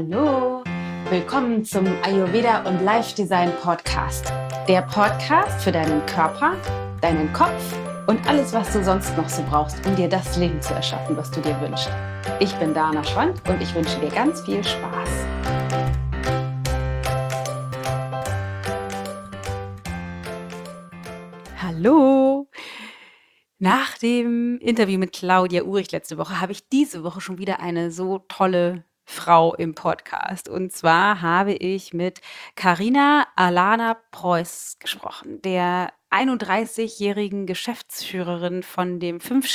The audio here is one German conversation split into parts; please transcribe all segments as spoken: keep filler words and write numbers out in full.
Hallo, willkommen zum Ayurveda und Life Design Podcast. Der Podcast für deinen Körper, deinen Kopf und alles, was du sonst noch so brauchst, um dir das Leben zu erschaffen, was du dir wünschst. Ich bin Dana Schwand und ich wünsche dir ganz viel Spaß. Hallo! Nach dem Interview mit Claudia Uhrig letzte Woche habe ich diese Woche schon wieder eine so tolle Frau im Podcast. Und zwar habe ich mit Carina Alana Preuß gesprochen, der einunddreißigjährigen Geschäftsführerin von dem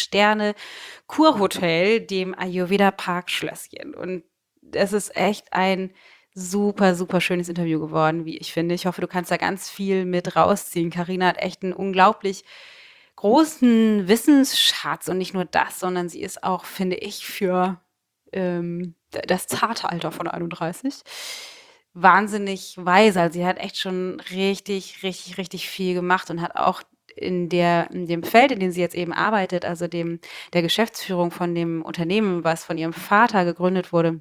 Fünf-Sterne-Kurhotel, dem Ayurveda Park Schlösschen. Und es ist echt ein super, super schönes Interview geworden, wie ich finde. Ich hoffe, du kannst da ganz viel mit rausziehen. Carina hat echt einen unglaublich großen Wissensschatz und nicht nur das, sondern sie ist auch, finde ich, für ähm, das zarte Alter von einunddreißig wahnsinnig weise. Also sie hat echt schon richtig, richtig, richtig viel gemacht und hat auch in der in dem Feld, in dem sie jetzt eben arbeitet, also dem der Geschäftsführung von dem Unternehmen, was von ihrem Vater gegründet wurde,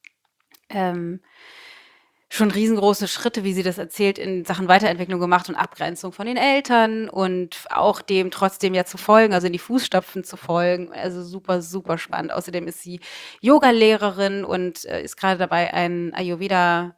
ähm, schon riesengroße Schritte, wie sie das erzählt, in Sachen Weiterentwicklung gemacht und Abgrenzung von den Eltern und auch dem trotzdem ja zu folgen, also in die Fußstapfen zu folgen. Also super, super spannend. Außerdem ist sie Yoga-Lehrerin und äh, ist gerade dabei, einen Ayurveda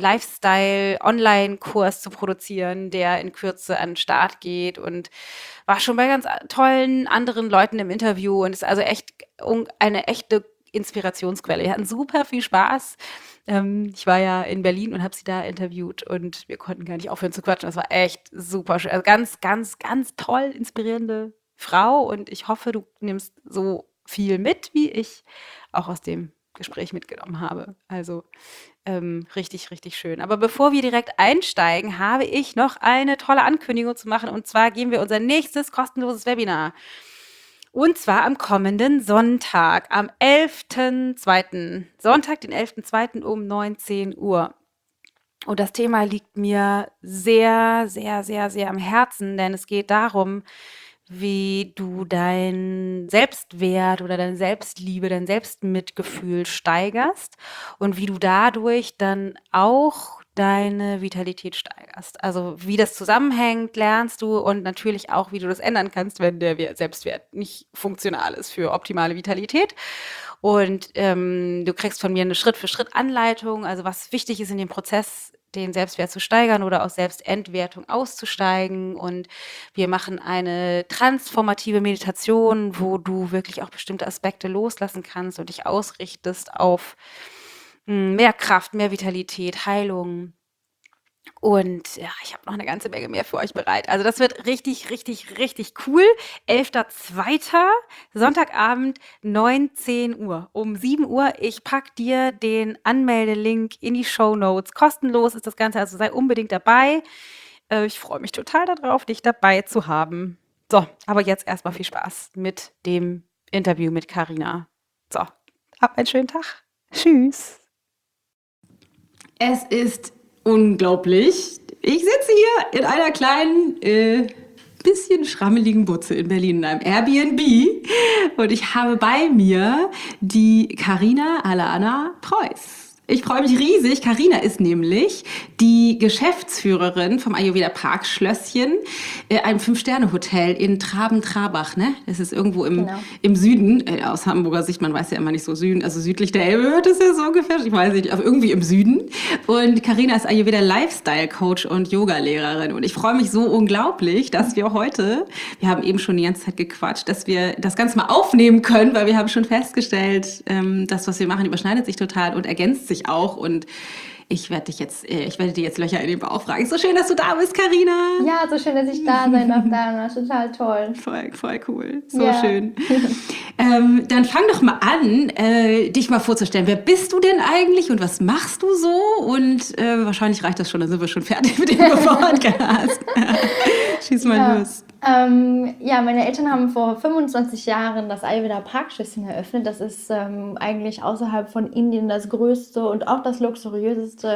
Lifestyle-Online-Kurs zu produzieren, der in Kürze an den Start geht und war schon bei ganz tollen anderen Leuten im Interview und ist also echt un- eine echte Inspirationsquelle. Wir hatten super viel Spaß. Ähm, ich war ja in Berlin und habe sie da interviewt und wir konnten gar nicht aufhören zu quatschen. Das war echt super schön. Also ganz, ganz, ganz toll inspirierende Frau und ich hoffe, du nimmst so viel mit, wie ich auch aus dem Gespräch mitgenommen habe. Also ähm, richtig, richtig schön. Aber bevor wir direkt einsteigen, habe ich noch eine tolle Ankündigung zu machen. Und zwar geben wir unser nächstes kostenloses Webinar. Und zwar am kommenden Sonntag, am elften zweiten Sonntag, den elften zweiten um neunzehn Uhr. Und das Thema liegt mir sehr, sehr, sehr, sehr am Herzen, denn es geht darum, wie du deinen Selbstwert oder deine Selbstliebe, dein Selbstmitgefühl steigerst und wie du dadurch dann auch deine Vitalität steigerst. Also wie das zusammenhängt, lernst du und natürlich auch, wie du das ändern kannst, wenn der Wer- Selbstwert nicht funktional ist für optimale Vitalität. Und ähm, du kriegst von mir eine Schritt-für-Schritt-Anleitung, also was wichtig ist in dem Prozess, den Selbstwert zu steigern oder aus Selbstentwertung auszusteigen. Und wir machen eine transformative Meditation, wo du wirklich auch bestimmte Aspekte loslassen kannst und dich ausrichtest auf mh, mehr Kraft, mehr Vitalität, Heilung. Und ja, ich habe noch eine ganze Menge mehr für euch bereit. Also das wird richtig, richtig, richtig cool. elfter zweiter Sonntagabend, neunzehn Uhr. Um sieben Uhr. Ich pack dir den Anmeldelink in die Shownotes. Kostenlos ist das Ganze, also sei unbedingt dabei. Äh, ich freue mich total darauf, dich dabei zu haben. So, aber jetzt erstmal viel Spaß mit dem Interview mit Carina. So, hab einen schönen Tag. Tschüss. Es ist unglaublich. Ich sitze hier in einer kleinen, äh, bisschen schrammeligen Butze in Berlin, in einem Airbnb. Und ich habe bei mir die Carina Alana Preuß. Ich freue mich riesig. Carina ist nämlich die Geschäftsführerin vom Ayurveda Park Schlösschen, äh, einem Fünf-Sterne-Hotel in Traben-Trabach, ne? Das ist irgendwo im, Genau. im Süden, äh, aus Hamburger Sicht, man weiß ja immer nicht so Süden, also südlich der Elbe hört es ja so ungefähr, ich weiß nicht, aber irgendwie im Süden. Und Carina ist Ayurveda Lifestyle Coach und Yoga-Lehrerin und ich freue mich so unglaublich, dass wir heute, wir haben eben schon die ganze Zeit gequatscht, dass wir das Ganze mal aufnehmen können, weil wir haben schon festgestellt, ähm, das, was wir machen, überschneidet sich total und ergänzt sich auch und ich werde dich jetzt, äh, ich werde dir jetzt Löcher in den Bauch fragen. So schön, dass du da bist, Carina. Ja, so schön, dass ich da sein darf, Dana. Total toll. Voll, voll cool. So Ja. schön. ähm, dann fang doch mal an, äh, dich mal vorzustellen. Wer bist du denn eigentlich und was machst du so? Und äh, wahrscheinlich reicht das schon, dann sind wir schon fertig mit dem Podcast. Schieß mal Ja. los. Ähm, ja, meine Eltern haben vor fünfundzwanzig Jahren das Ayurveda Park Schlösschen eröffnet. Das ist ähm, eigentlich außerhalb von Indien das größte und auch das luxuriöseste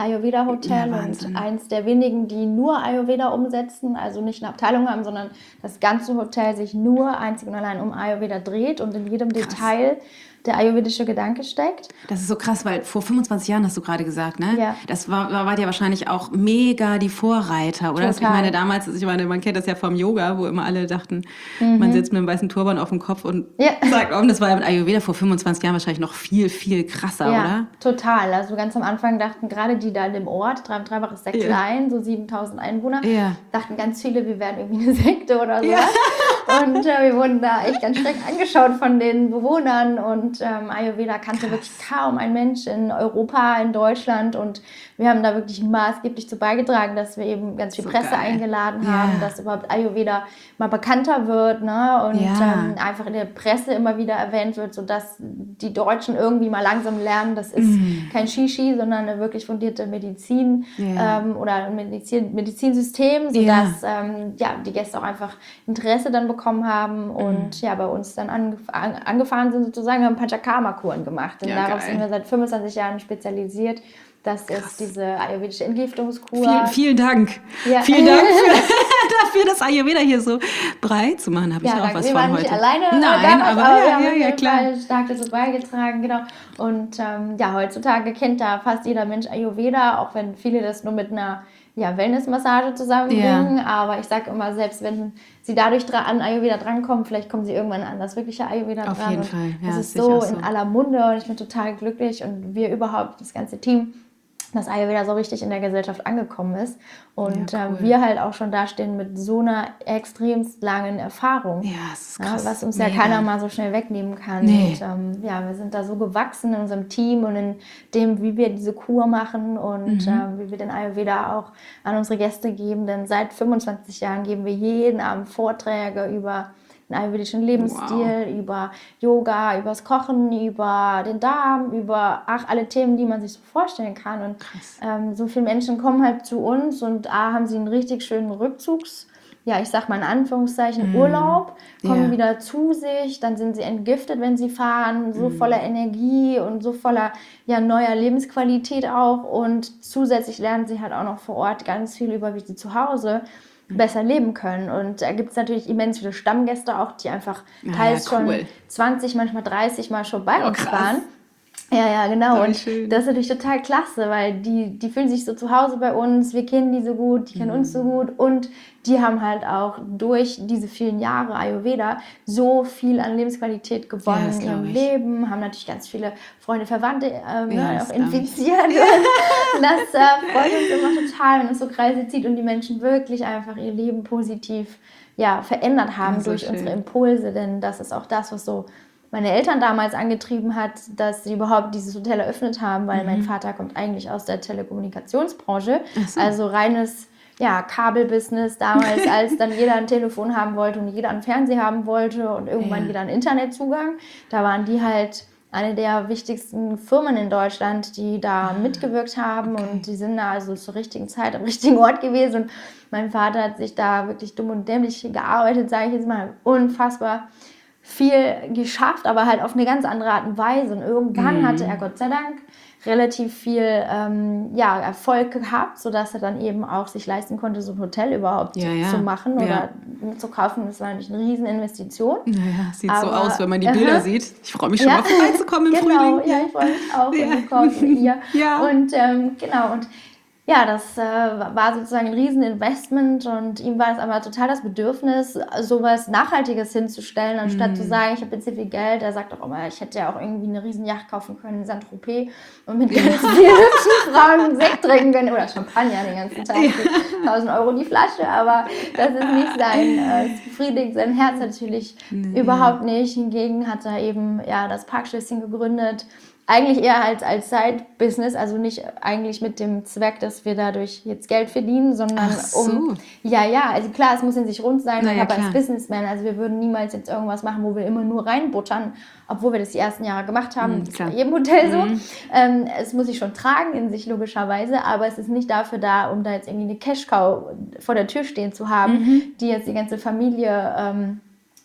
Ayurveda-Hotel Ja, und Wahnsinn. eins der wenigen, die nur Ayurveda umsetzen, also nicht eine Abteilung haben, sondern das ganze Hotel sich nur einzig und allein um Ayurveda dreht und in jedem Krass. Detail der ayurvedische Gedanke steckt. Das ist so krass, weil vor fünfundzwanzig Jahren hast du gerade gesagt, ne? Ja. Das war, war, wart ja wahrscheinlich auch mega die Vorreiter, oder? Total. Ich meine, damals, ich meine, man kennt das ja vom Yoga, wo immer alle dachten, man sitzt mit einem weißen Turban auf dem Kopf und Ja. sagt, oh, das war ja mit Ayurveda vor fünfundzwanzig Jahren wahrscheinlich noch viel, viel krasser, Ja, oder? total. Also ganz am Anfang dachten gerade die da in dem Ort, Dreibach ist sehr Ja. klein, so siebentausend Einwohner, Ja. dachten ganz viele, wir wären irgendwie eine Sekte oder so. Ja. Und äh, wir wurden da echt ganz schreck angeschaut von den Bewohnern und ähm, Ayurveda kannte Krass. wirklich kaum ein Mensch in Europa, in Deutschland und wir haben da wirklich maßgeblich zu beigetragen, dass wir eben ganz viel So Presse geil. eingeladen Ja. haben, dass überhaupt Ayurveda mal bekannter wird, ne? Und Ja. ähm, einfach in der Presse immer wieder erwähnt wird, sodass die Deutschen irgendwie mal langsam lernen, das ist kein Shishi, sondern eine wirklich fundierte Medizin Ja. ähm, oder ein Medizin, Medizinsystem, sodass ähm, ja, die Gäste auch einfach Interesse dann bekommen haben und ja, bei uns dann angef an, angefahren sind sozusagen, haben Panchakarma-Kuren gemacht. Und Ja, darauf geil. sind wir seit fünfundzwanzig Jahren spezialisiert. Das ist diese ayurvedische Entgiftungskur. Vielen, vielen Dank. Ja. Vielen Dank für, dafür, das Ayurveda hier so breit zu machen. Habe ich Ja, auch danke. was wir von waren heute. nicht alleine Nein, damals, aber aber wir ja, haben ja, auf ja, jeden klar. Fall stark dazu beigetragen, genau. Und ähm, ja, heutzutage kennt da fast jeder Mensch Ayurveda, auch wenn viele das nur mit einer ja, Wellnessmassage zusammenbringen. Ja. Aber ich sage immer, selbst wenn sie dadurch dra- an Ayurveda drankommen, vielleicht kommen sie irgendwann an das wirkliche Ayurveda Auf dran. jeden und Fall. Ja, das das ist sehe ich so auch so. in aller Munde und ich bin total glücklich und wir überhaupt, das ganze Team, dass Ayurveda so richtig in der Gesellschaft angekommen ist und Ja, ähm, cool. wir halt auch schon dastehen mit so einer extremst langen Erfahrung. Ja, das ist Ja, krass. was uns Mega. ja keiner mal so schnell wegnehmen kann. Nee. Und ähm, ja, wir sind da so gewachsen in unserem Team und in dem, wie wir diese Kur machen und Mhm. ähm, wie wir den Ayurveda auch an unsere Gäste geben. Denn seit fünfundzwanzig Jahren geben wir jeden Abend Vorträge über den ayurvedischen Lebensstil, über Yoga, über das Kochen, über den Darm, über ach, alle Themen, die man sich so vorstellen kann. Und Krass. ähm, so viele Menschen kommen halt zu uns und A, haben sie einen richtig schönen Rückzugs, ja, ich sag mal in Anführungszeichen, Urlaub, kommen Ja. wieder zu sich, dann sind sie entgiftet, wenn sie fahren, so voller Energie und so voller ja, neuer Lebensqualität auch und zusätzlich lernen sie halt auch noch vor Ort ganz viel über, wie sie zu Hause besser leben können. Und da gibt es natürlich immens viele Stammgäste auch, die einfach Ja, teils ja, cool. schon zwanzig, manchmal dreißig Mal schon bei Oh, uns krass. waren. Ja, ja, genau. Voll Und schön. das ist natürlich total klasse, weil die, die fühlen sich so zu Hause bei uns, wir kennen die so gut, die kennen uns Mhm. so gut und die haben halt auch durch diese vielen Jahre Ayurveda so viel an Lebensqualität gewonnen das in ihrem glaub ich. Leben, haben natürlich ganz viele Freunde, Verwandte ähm, Ja, ne, das auch glaub ich. infiziert. Und das äh, freut uns immer total, wenn es so Kreise zieht und die Menschen wirklich einfach ihr Leben positiv ja, verändert haben Ja, so durch schön. unsere Impulse, denn das ist auch das, was so meine Eltern damals angetrieben hat, dass sie überhaupt dieses Hotel eröffnet haben, weil mein Vater kommt eigentlich aus der Telekommunikationsbranche, Ach so. also reines ja, Kabelbusiness damals, als dann jeder ein Telefon haben wollte und jeder einen Fernseher haben wollte und irgendwann Ja. jeder einen Internetzugang. Da waren die halt eine der wichtigsten Firmen in Deutschland, die da mitgewirkt haben und die sind da also zur richtigen Zeit am richtigen Ort gewesen und mein Vater hat sich da wirklich dumm und dämlich gearbeitet, sage ich jetzt mal, unfassbar viel geschafft, aber halt auf eine ganz andere Art und Weise. Und irgendwann Mhm. hatte er Gott sei Dank relativ viel ähm, ja, Erfolg gehabt, sodass er dann eben auch sich leisten konnte, so ein Hotel überhaupt Ja, ja. zu machen Ja. oder zu kaufen. Das war natürlich eine Rieseninvestition. Naja, sieht so Aber- aus, wenn man die Bilder Aha. sieht. Ich freue mich schon Ja. mal vorbeizukommen im Genau, Frühling. ja, ich freue mich auch. Ja. Und du kommst mit ihr. Ja. Und ähm, genau, und ja, das äh, war sozusagen ein Rieseninvestment und ihm war es aber total das Bedürfnis, sowas Nachhaltiges hinzustellen, anstatt Mhm. zu sagen, ich habe jetzt hier viel Geld. Er sagt auch immer, ich hätte ja auch irgendwie eine Riesenjacht kaufen können in Saint-Tropez und mit ganz vielen hübschen Frauen Sekt trinken können oder Champagner den ganzen Tag für tausend Euro die Flasche, aber das ist nicht sein, äh, es befriedigt sein Herz natürlich überhaupt nicht. Hingegen hat er eben ja, das Parkschlösschen gegründet, eigentlich eher als, als Side-Business, also nicht eigentlich mit dem Zweck, dass wir dadurch jetzt Geld verdienen, sondern Ach so. um, ja, ja, also klar, es muss in sich rund sein, Na ja, aber als klar. Businessman, also wir würden niemals jetzt irgendwas machen, wo wir immer nur reinbuttern, obwohl wir das die ersten Jahre gemacht haben, Mhm, das ist klar. bei jedem Hotel so. Ähm, es muss sich schon tragen in sich logischerweise, aber es ist nicht dafür da, um da jetzt irgendwie eine Cash-Cow vor der Tür stehen zu haben, Mhm. die jetzt die ganze Familie ähm,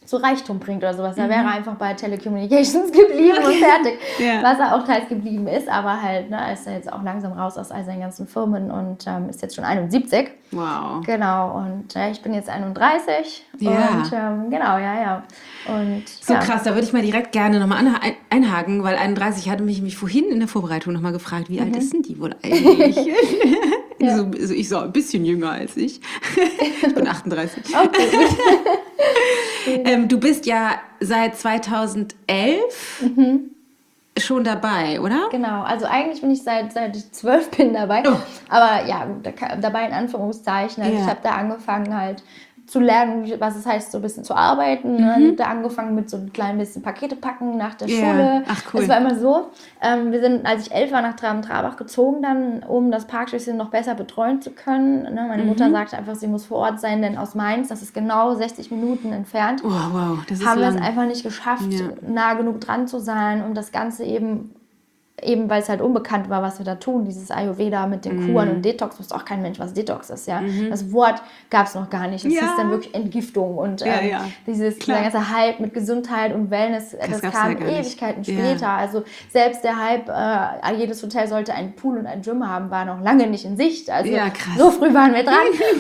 zu Reichtum bringt oder sowas. Da wäre er einfach bei Telecommunications geblieben und fertig. Ja. Was er auch teils geblieben ist, aber halt, ne, ist er jetzt auch langsam raus aus all seinen ganzen Firmen und ähm, ist jetzt schon einundsiebzig. Wow. Genau, und äh, ich bin jetzt einunddreißig. Ja. Und ähm, genau, ja, ja. Und, So ja. krass, da würde ich mal direkt gerne nochmal ein, einhaken, weil einunddreißig hatte mich, mich vorhin in der Vorbereitung nochmal gefragt, wie mhm. alt ist denn die wohl eigentlich? ja. so, so, ich so ein bisschen jünger als ich. Ich bin achtunddreißig. Okay, gut. ähm, du bist ja seit zweitausendelf mhm. schon dabei, oder? Genau, also eigentlich bin ich seit, seit ich zwölf bin dabei. Oh. Aber ja, dabei in Anführungszeichen. Also ja. ich habe da angefangen halt zu lernen, was es heißt, so ein bisschen zu arbeiten. Mhm. Ich habe da angefangen mit so ein klein bisschen Pakete packen nach der yeah. Schule. Ach, cool. Es war immer so, ähm, wir sind, als ich elf war, nach Traben-Trabach gezogen dann, um das Parkschlösschen noch besser betreuen zu können. Ne? Meine mhm. Mutter sagte einfach, sie muss vor Ort sein, denn aus Mainz, das ist genau sechzig Minuten entfernt, oh, wow. Das ist haben lang. wir es einfach nicht geschafft, ja. nah genug dran zu sein, um das Ganze eben Eben weil es halt unbekannt war, was wir da tun, dieses Ayurveda mit den Kuren mm. und Detox, wusste auch kein Mensch, was Detox ist, ja. Mm-hmm. Das Wort gab es noch gar nicht. Es ja. hieß dann wirklich Entgiftung und ja, ähm, ja. dieses, dieser ganze Hype mit Gesundheit und Wellness, das, das kam ja Ewigkeiten nicht. später. Ja. Also selbst der Hype, äh, jedes Hotel sollte einen Pool und ein Gym haben, war noch lange nicht in Sicht. Also ja, krass. so früh waren wir dran.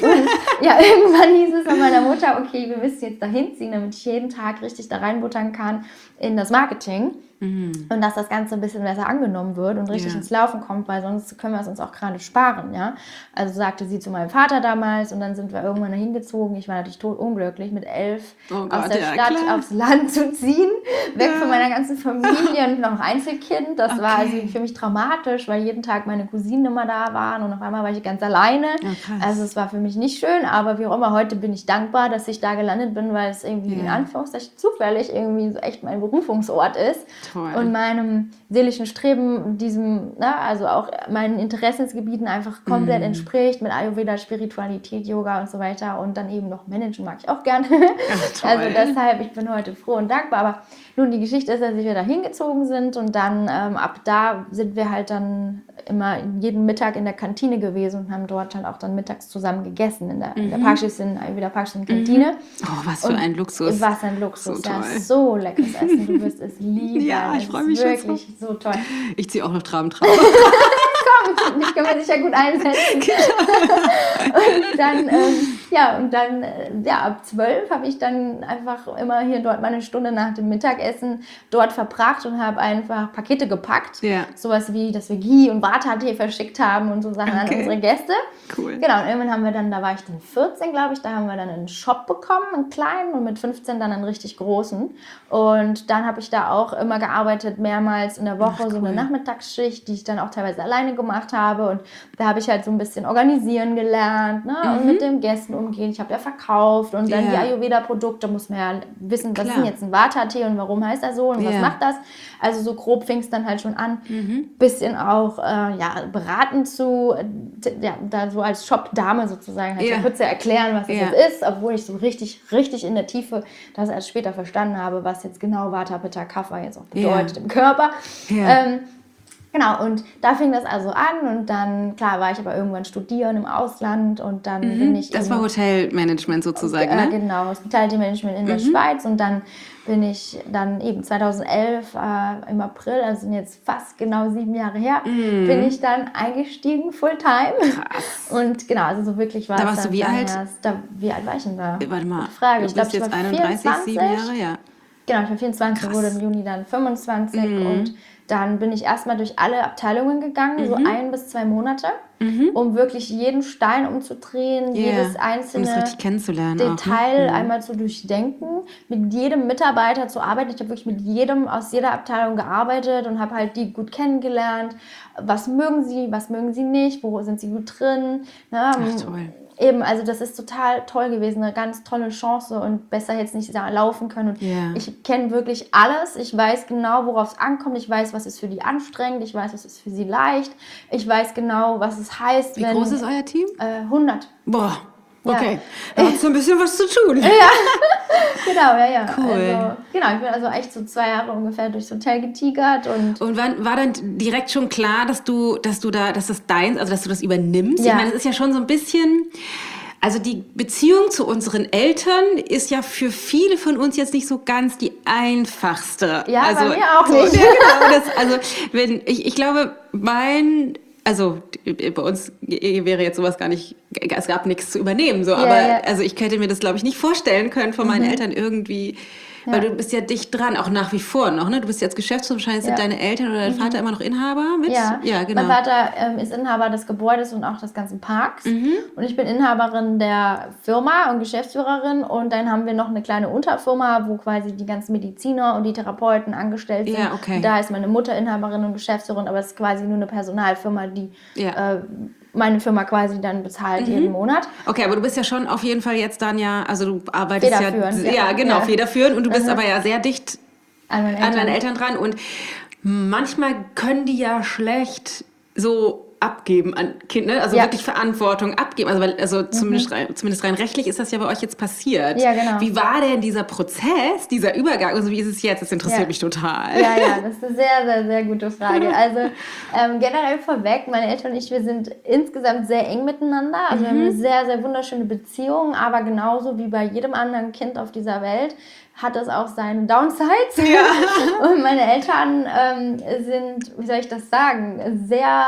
Und ja, irgendwann hieß es von meiner Mutter, okay, wir müssen jetzt dahin ziehen, damit ich jeden Tag richtig da reinbuttern kann in das Marketing. Mhm. Und dass das Ganze ein bisschen besser angenommen wird und richtig ja. ins Laufen kommt, weil sonst können wir es uns auch gerade sparen, ja. Also sagte sie zu meinem Vater damals und dann sind wir irgendwann dahin gezogen. Ich war natürlich totunglücklich, mit elf oh Gott, aus der ja, Stadt klar. aufs Land zu ziehen, weg ja. von meiner ganzen Familie und noch Einzelkind. Das okay. war also für mich traumatisch, weil jeden Tag meine Cousinen immer da waren und auf einmal war ich ganz alleine. Oh, also es war für mich nicht schön, aber wie auch immer, heute bin ich dankbar, dass ich da gelandet bin, weil es irgendwie ja. in Anführungszeichen zufällig irgendwie so echt mein Berufungsort ist. Toll. Und meinem seelischen Streben, diesem, ne, also auch meinen Interessensgebieten einfach komplett mm. entspricht, mit Ayurveda, Spiritualität, Yoga und so weiter und dann eben noch Managen mag ich auch gerne. Ach, also deshalb, ich bin heute froh und dankbar, aber nun, die Geschichte ist, dass wir da hingezogen sind und dann ähm, ab da sind wir halt dann immer jeden Mittag in der Kantine gewesen und haben dort halt auch dann mittags zusammen gegessen in der, mhm. in der Parkschlösschen, Ayurveda Parkschlösschen-Kantine. Mhm. Oh, was für und ein Luxus. Was ein Luxus, so ja, so leckeres Essen, du wirst es lieben. Ja, ich freue mich wirklich schon so toll. Ich ziehe auch noch Traben-Traben. Komm, ich kann mir sicher gut einsetzen. und dann, ähm, ja, und dann, äh, ja, ab zwölf habe ich dann einfach immer hier dort meine Stunde nach dem Mittagessen dort verbracht und habe einfach Pakete gepackt. Ja. Sowas wie, dass wir Ghee und Vata-Tee verschickt haben und so Sachen okay. an unsere Gäste. Cool. Genau, und irgendwann haben wir dann, da war ich dann vierzehn, glaube ich, da haben wir dann einen Shop bekommen, einen kleinen und mit fünfzehn dann einen richtig großen. Und dann habe ich da auch immer gearbeitet, mehrmals in der Woche, Ach, cool. so eine Nachmittagsschicht, die ich dann auch teilweise alleine gemacht habe. Und da habe ich halt so ein bisschen organisieren gelernt, ne? Mhm. und mit den Gästen umgehen. Ich habe ja verkauft und dann yeah. die Ayurveda-Produkte, muss man ja wissen, was Klar. ist denn jetzt ein Vata-Tee und warum heißt er so und yeah. was macht das? Also so grob fing es dann halt schon an, mhm. bisschen auch äh, ja, beraten zu, ja, da so als Shop-Dame sozusagen, halt yeah. so kurz zu erklären, was das yeah. jetzt ist, obwohl ich so richtig, richtig in der Tiefe das erst später verstanden habe, was jetzt genau Vata, Pitta, Kapha jetzt auch bedeutet yeah. im Körper. Yeah. Ähm, Genau, und da fing das also an und dann, klar, war ich aber irgendwann studieren im Ausland und dann mhm, bin ich... Das war Hotelmanagement sozusagen, äh, ne? Genau, Hospitality-Management in mhm. der Schweiz und dann bin ich dann eben zweitausendelf äh, im April, also sind jetzt fast genau sieben Jahre her, mhm. bin ich dann eingestiegen, Fulltime. Krass. Und genau, also so wirklich war da es warst dann du wie alt? Erst, da, wie alt war ich denn da? Warte mal, Frage. du Ich glaube, bist ich jetzt war einunddreißig, vierundzwanzig. sieben Jahre, ja. Genau, ich war vierundzwanzig, Krass. Wurde im Juni dann fünfundzwanzig mhm. und dann bin ich erstmal durch alle Abteilungen gegangen, mhm. so ein bis zwei Monate, mhm. um wirklich jeden Stein umzudrehen, yeah. jedes einzelne um das richtig kennenzulernen Detail auch, ne? einmal zu durchdenken, mit jedem Mitarbeiter zu arbeiten. Ich habe wirklich mit jedem aus jeder Abteilung gearbeitet und habe halt die gut kennengelernt. Was mögen sie, was mögen sie nicht, wo sind sie gut drin. Ne? Ach, toll. Eben, also das ist total toll gewesen, eine ganz tolle Chance und besser jetzt nicht laufen können. Und yeah. ich kenne wirklich alles. Ich weiß genau, worauf es ankommt. Ich weiß, was ist für die anstrengend. Ich weiß, was ist für sie leicht. Ich weiß genau, was es heißt, Wie wenn... Wie groß ist euer Team? Äh, hundert. Boah, okay. Ja. Da hat so ein bisschen was zu tun. Ja, genau, ja, ja. Cool. Also, genau, ich bin also echt so zwei Jahre ungefähr durchs Hotel getigert und... Und wann war dann direkt schon klar, dass du, dass du da, dass das deins, also dass du das übernimmst? Ja. Ich meine, es ist ja schon so ein bisschen... also die Beziehung zu unseren Eltern ist ja für viele von uns jetzt nicht so ganz die einfachste. Ja, also, bei mir auch nicht. So, ja, genau, das, also wenn ich, ich glaube, mein Also bei uns wäre jetzt sowas gar nicht, es gab nichts zu übernehmen, so, Ja, aber ja. also ich könnte mir das, glaube ich, nicht vorstellen können von meinen Mhm. Eltern irgendwie, Ja. weil du bist ja dicht dran, auch nach wie vor noch, ne? Du bist jetzt Geschäftsführer, wahrscheinlich sind Ja. deine Eltern oder dein Mhm. Vater immer noch Inhaber mit? Ja, ja genau. mein Vater ähm, ist Inhaber des Gebäudes und auch des ganzen Parks. Mhm. Und ich bin Inhaberin der Firma und Geschäftsführerin. Und dann haben wir noch eine kleine Unterfirma, wo quasi die ganzen Mediziner und die Therapeuten angestellt sind. Ja, okay. Und da ist meine Mutter Inhaberin und Geschäftsführerin, aber es ist quasi nur eine Personalfirma, die Ja. äh, meine Firma quasi dann bezahlt Mhm. jeden Monat. Okay, aber du bist ja schon auf jeden Fall jetzt dann ja, also du arbeitest ja, Federführend, ja, ja. genau, Ja. federführend und du bist Mhm. aber ja sehr dicht An meine an Eltern. deinen Eltern dran und manchmal können die ja schlecht so abgeben an Kinder, also Ja. wirklich Verantwortung abgeben. Also, weil, also zumindest, rein, zumindest rein rechtlich ist das ja bei euch jetzt passiert. Ja, genau. Wie war denn dieser Prozess, dieser Übergang? Also wie ist es jetzt? Das interessiert Ja. mich total. Ja, ja, das ist eine sehr, sehr, sehr gute Frage. Also ähm, generell vorweg, meine Eltern und ich, wir sind insgesamt sehr eng miteinander. Also wir haben eine sehr, sehr wunderschöne Beziehung, aber genauso wie bei jedem anderen Kind auf dieser Welt hat es auch seine Downsides. Ja. Und meine Eltern ähm, sind, wie soll ich das sagen,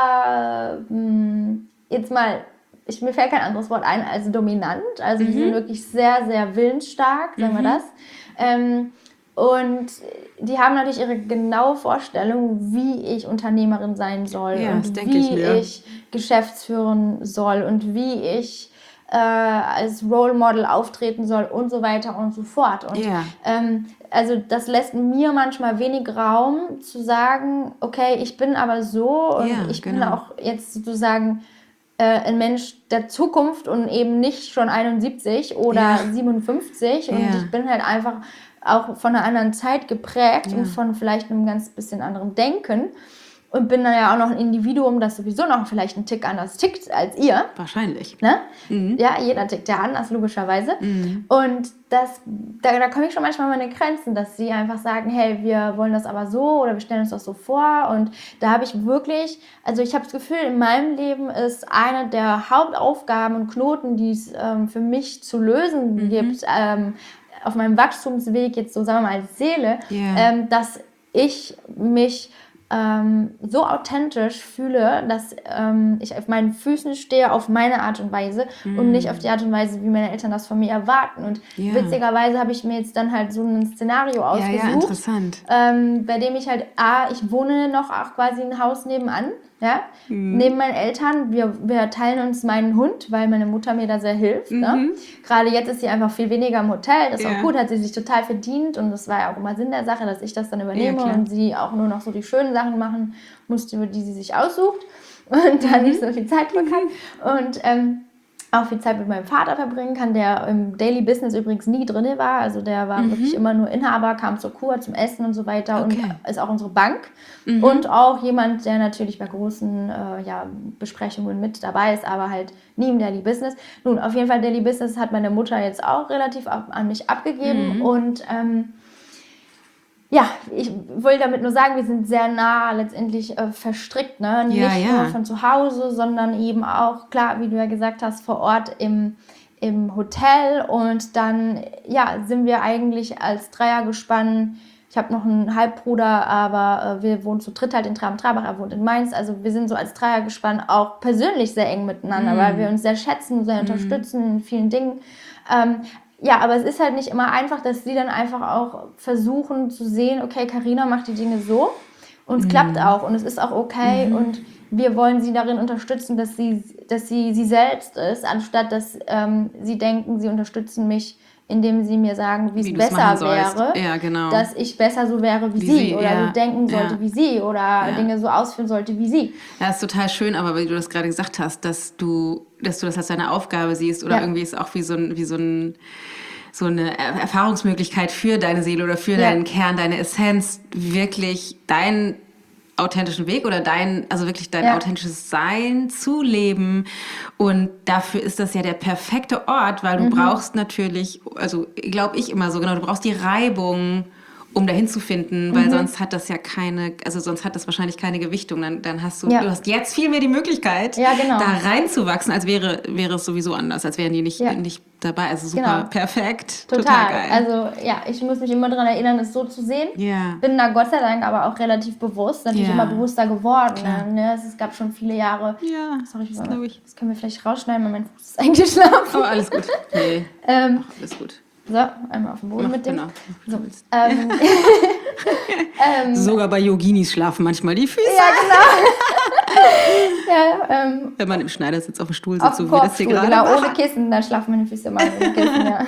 sehr, mh, jetzt mal, ich, mir fällt kein anderes Wort ein als dominant. Also die sind wirklich sehr, sehr willensstark, sagen wir das. Ähm, und die haben natürlich ihre genaue Vorstellung, wie ich Unternehmerin sein soll Ja, das und denke wie ich mir. ich Geschäftsführen soll und wie ich äh, als Role Model auftreten soll und so weiter und so fort. Und Ja. ähm, also das lässt mir manchmal wenig Raum zu sagen, okay, ich bin aber so und Ja, ich bin genau. auch jetzt sozusagen äh, ein Mensch der Zukunft und eben nicht schon einundsiebzig oder Ja. siebenundfünfzig. Und Ja. ich bin halt einfach auch von einer anderen Zeit geprägt Ja. und von vielleicht einem ganz bisschen anderen Denken. Und bin dann ja auch noch ein Individuum, das sowieso noch vielleicht einen Tick anders tickt als ihr. Wahrscheinlich. Ne? Mhm. Ja, jeder tickt ja anders, logischerweise. Mhm. Und das, da, da komme ich schon manchmal an meine Grenzen, dass sie einfach sagen, hey, wir wollen das aber so oder wir stellen uns das so vor. Und da habe ich wirklich, also ich habe das Gefühl, in meinem Leben ist eine der Hauptaufgaben und Knoten, die es ähm, für mich zu lösen Mhm. gibt, ähm, auf meinem Wachstumsweg jetzt so, sagen wir mal, als Seele, Ja. ähm, dass ich mich ähm, so authentisch fühle, dass ähm, ich auf meinen Füßen stehe, auf meine Art und Weise und nicht auf die Art und Weise, wie meine Eltern das von mir erwarten. Und Ja. witzigerweise habe ich mir jetzt dann halt so ein Szenario Ja, ausgesucht, ja, interessant. ähm, bei dem ich halt, A, ich wohne noch auch quasi ein Haus nebenan, ja, neben meinen Eltern. Wir, wir teilen uns meinen Hund, weil meine Mutter mir da sehr hilft. Ne? Gerade jetzt ist sie einfach viel weniger im Hotel, das ist Ja. auch gut, hat sie sich total verdient und das war ja auch immer Sinn der Sache, dass ich das dann übernehme Ja, klar. und sie auch nur noch so die schönen Sachen machen musste, die sie sich aussucht und dann nicht so viel Zeit für kann. Und ähm, auch viel Zeit mit meinem Vater verbringen kann, der im Daily Business übrigens nie drin war. Also der war wirklich immer nur Inhaber, kam zur Kur, zum Essen und so weiter Okay. und ist auch unsere Bank. Und auch jemand, der natürlich bei großen äh, ja, Besprechungen mit dabei ist, aber halt nie im Daily Business. Nun, auf jeden Fall Daily Business hat meine Mutter jetzt auch relativ ab, an mich abgegeben und ähm, ja, ich will damit nur sagen, wir sind sehr nah letztendlich äh, verstrickt, ne? Nicht Ja, ja. nur von zu Hause, sondern eben auch, klar, wie du ja gesagt hast, vor Ort im, im Hotel. Und dann, ja, sind wir eigentlich als Dreiergespann. Ich habe noch einen Halbbruder, aber äh, wir wohnen zu dritt halt in Traben-Trabach, er wohnt in Mainz. Also wir sind so als Dreiergespann auch persönlich sehr eng miteinander, weil wir uns sehr schätzen, sehr unterstützen in vielen Dingen. Ähm, Ja, aber es ist halt nicht immer einfach, dass sie dann einfach auch versuchen zu sehen, okay, Carina macht die Dinge so und es klappt auch und es ist auch okay und wir wollen sie darin unterstützen, dass sie, dass sie sie selbst ist, anstatt dass ähm, sie denken, sie unterstützen mich, indem sie mir sagen, wie es Wie du's besser machen sollst. wäre, Ja, genau. dass ich besser so wäre wie, Wie sie, sie, oder ja. so denken sollte Ja. wie sie oder Ja. Dinge so ausführen sollte wie sie. Ja, das ist total schön, aber wie du das gerade gesagt hast, dass du, dass du das als deine Aufgabe siehst oder Ja. irgendwie ist auch wie so ein, wie so ein, so eine Er- Erfahrungsmöglichkeit für deine Seele oder für Ja. deinen Kern, deine Essenz, wirklich deinen authentischen Weg oder dein, also wirklich dein Ja. authentisches Sein zu leben. Und dafür ist das ja der perfekte Ort, weil du Mhm. brauchst natürlich, also glaube ich immer so, genau, du brauchst die Reibung, um dahin zu finden, weil mhm. sonst hat das ja keine, also sonst hat das wahrscheinlich keine Gewichtung. Dann, dann hast du, ja. du hast jetzt viel mehr die Möglichkeit, ja, genau. da reinzuwachsen, als wäre, wäre es sowieso anders, als wären die nicht, ja. nicht dabei. Also super, genau. perfekt, total, total geil. Also ja, ich muss mich immer daran erinnern, es so zu sehen. Ja. Bin da Gott sei Dank aber auch relativ bewusst, natürlich ja. immer bewusster geworden. Ne? Es gab schon viele Jahre. Ja, Sorry, das glaube ich. Das können wir vielleicht rausschneiden, weil mein Fuß ist eingeschlafen. Oh, alles gut. Nee. ähm, Ach, alles gut. So, einmal auf den Boden Mach, mit dem. Genau. So, ähm, ähm, Sogar bei Yoginis schlafen manchmal die Füße. Ja, genau. ja, ähm, Wenn man im Schneidersitz auf dem Stuhl sitzt, so wie das hier gerade genau, war. Ohne Kissen, dann schlafen meine Füße mal ohne Kissen, ja.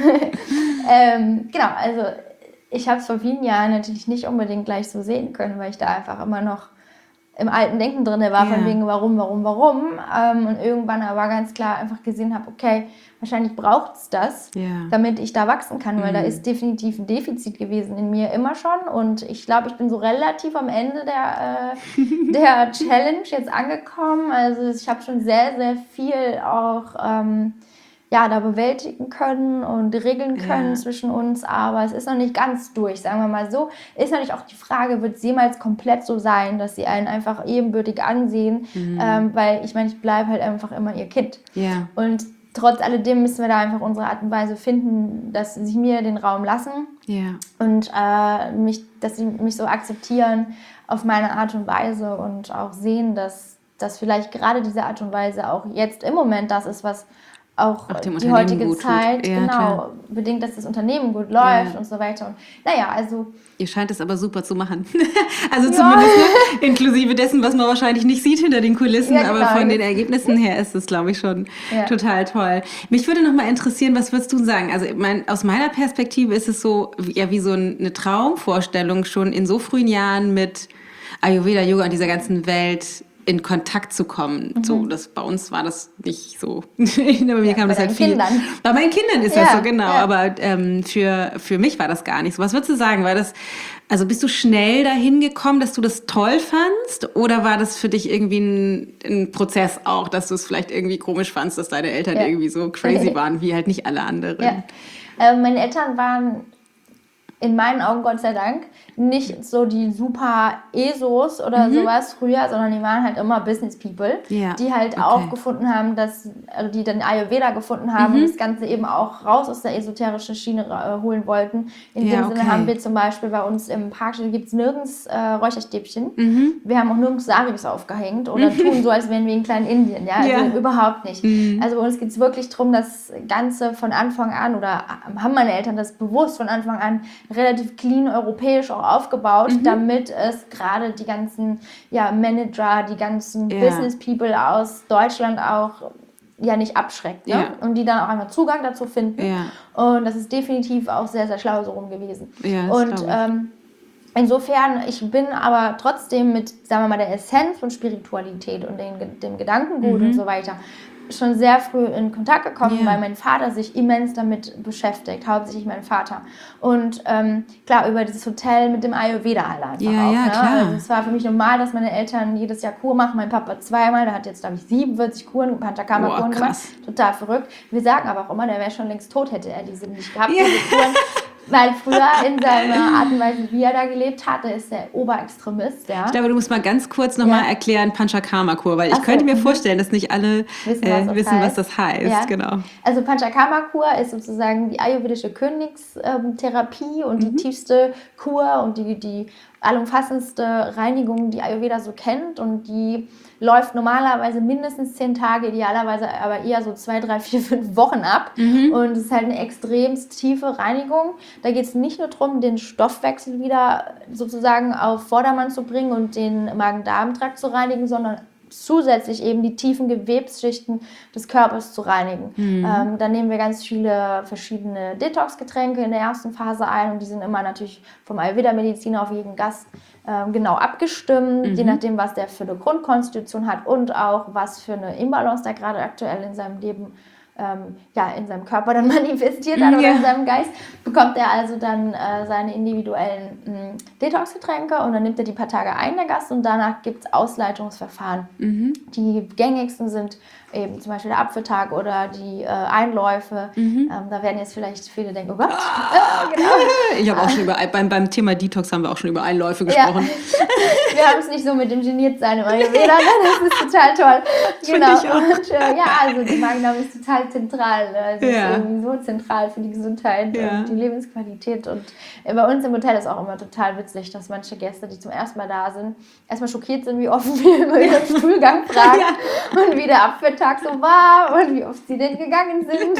ähm, genau, also ich habe es vor vielen Jahren natürlich nicht unbedingt gleich so sehen können, weil ich da einfach immer noch im alten Denken drin war, von yeah. wegen warum, warum, warum. Ähm, und irgendwann aber ganz klar einfach gesehen habe, okay, wahrscheinlich braucht es das, yeah. damit ich da wachsen kann, weil mm. da ist definitiv ein Defizit gewesen in mir immer schon. Und ich glaube, ich bin so relativ am Ende der, äh, der Challenge jetzt angekommen. Also ich habe schon sehr, sehr viel auch ähm, ja, da bewältigen können und regeln können ja. zwischen uns, aber es ist noch nicht ganz durch, sagen wir mal so. Ist natürlich auch die Frage, wird es jemals komplett so sein, dass sie einen einfach ebenbürtig ansehen, mhm. ähm, weil ich meine, ich bleibe halt einfach immer ihr Kind. Ja. Und trotz alledem müssen wir da einfach unsere Art und Weise finden, dass sie mir den Raum lassen ja. und äh, mich, dass sie mich so akzeptieren auf meine Art und Weise und auch sehen, dass, dass vielleicht gerade diese Art und Weise auch jetzt im Moment das ist, was auch, auch die heutige Zeit ja, genau klar. bedingt, dass das Unternehmen gut läuft ja. und so weiter. Und naja, also... Ihr scheint es aber super zu machen. Also ja. zumindest ne, inklusive dessen, was man wahrscheinlich nicht sieht hinter den Kulissen, ja, genau. aber von den Ergebnissen her ist es, glaube ich, schon ja. total toll. Mich würde noch mal interessieren, was würdest du sagen? Also mein, aus meiner Perspektive ist es so, ja, wie so eine Traumvorstellung, schon in so frühen Jahren mit Ayurveda, Yoga und dieser ganzen Welt in Kontakt zu kommen. Mhm. So, das, bei uns war das nicht so. bei mir ja, kam bei das halt viel. Kindern. Bei meinen Kindern ist ja, das so, genau. Ja. Aber ähm, für, für mich war das gar nicht so. Was würdest du sagen? War das, also bist du schnell dahin gekommen, dass du das toll fandst? Oder war das für dich irgendwie ein, ein Prozess auch, dass du es vielleicht irgendwie komisch fandst, dass deine Eltern ja. irgendwie so crazy waren, wie halt nicht alle anderen? Ja. Äh, meine Eltern waren in meinen Augen, Gott sei Dank, nicht so die super Esos oder mhm. sowas früher, sondern die waren halt immer Business People, ja. die halt okay. auch gefunden haben, dass, also die dann Ayurveda gefunden haben mhm. und das Ganze eben auch raus aus der esoterischen Schiene äh, holen wollten. In ja, dem okay. Sinne haben wir zum Beispiel bei uns im Park, gibt es nirgends äh, Räucherstäbchen. Mhm. Wir haben auch nirgends Saris aufgehängt oder mhm. tun so, als wären wir in kleinen Indien. Ja? Also ja. überhaupt nicht. Mhm. Also bei uns geht es wirklich darum, das Ganze von Anfang an, oder haben meine Eltern das bewusst von Anfang an relativ clean europäisch auch aufgebaut, mhm. damit es gerade die ganzen ja, Manager, die ganzen ja. Business People aus Deutschland auch ja nicht abschreckt. Ne? Ja. Und die dann auch einmal Zugang dazu finden. Ja. Und das ist definitiv auch sehr, sehr schlau so rum gewesen. Ja, und ähm, insofern, ich bin aber trotzdem mit, sagen wir mal, der Essenz von Spiritualität und den, dem Gedankengut mhm. und so weiter schon sehr früh in Kontakt gekommen, yeah. weil mein Vater sich immens damit beschäftigt, hauptsächlich mein Vater. Und ähm, klar, über dieses Hotel mit dem Ayurveda halt einfach ja, auch. Ja, ne? klar. Also es war für mich normal, dass meine Eltern jedes Jahr Kur machen. Mein Papa zweimal, der hat jetzt, glaube ich, siebenundvierzig Kuren, Panchakarma-Kuren gemacht. Total verrückt. Wir sagen aber auch immer, der wäre schon längst tot, hätte er diese nicht gehabt, ja. diese Kuren. Weil früher in seiner Art und Weise, wie er da gelebt hatte, ist der Oberextremist. Ja? Ich glaube, du musst mal ganz kurz nochmal ja. erklären, Panchakarma-Kur, weil ich Ach könnte so. mir vorstellen, dass nicht alle wissen, was, äh, das, wissen heißt. was das heißt. Ja. Genau. Also Panchakarma-Kur ist sozusagen die ayurvedische Königstherapie und mhm. die tiefste Kur und die, die allumfassendste Reinigung, die Ayurveda so kennt, und die läuft normalerweise mindestens zehn Tage, idealerweise aber eher so zwei, drei, vier, fünf Wochen ab. Mhm. Und es ist halt eine extremst tiefe Reinigung. Da geht es nicht nur darum, den Stoffwechsel wieder sozusagen auf Vordermann zu bringen und den Magen-Darm-Trakt zu reinigen, sondern zusätzlich eben die tiefen Gewebsschichten des Körpers zu reinigen. Mhm. Ähm, dann nehmen wir ganz viele verschiedene Detox-Getränke in der ersten Phase ein, und die sind immer natürlich vom Ayurveda-Mediziner auf jeden Gast ähm, genau abgestimmt, mhm. je nachdem, was der für eine Grundkonstitution hat und auch was für eine Imbalance der gerade aktuell in seinem Leben Ähm, ja, in seinem Körper dann manifestiert hat oder ja. in seinem Geist, bekommt er also dann äh, seine individuellen mh, Detox-Getränke, und dann nimmt er die paar Tage ein, der Gast, und danach gibt es Ausleitungsverfahren. Mhm. Die gängigsten sind eben zum Beispiel der Apfeltag oder die äh, Einläufe. Mhm. Ähm, da werden jetzt vielleicht viele denken, oh Gott. Ah, genau. Ich habe auch schon über, beim, beim Thema Detox haben wir auch schon über Einläufe gesprochen. Ja. Wir haben es nicht so mit dem Geniertsein im Ayurveda, das ist total toll. Genau. Und äh, ja, also die Magendarm ist total zentral. Also ja. ist irgendwie so zentral für die Gesundheit ja. und die Lebensqualität. Und äh, bei uns im Hotel ist auch immer total witzig, dass manche Gäste, die zum ersten Mal da sind, erstmal schockiert sind, wie offen wir über ihren Stuhlgang fragen ja. und wie der Apfeltag so war und wie oft sie denn gegangen sind.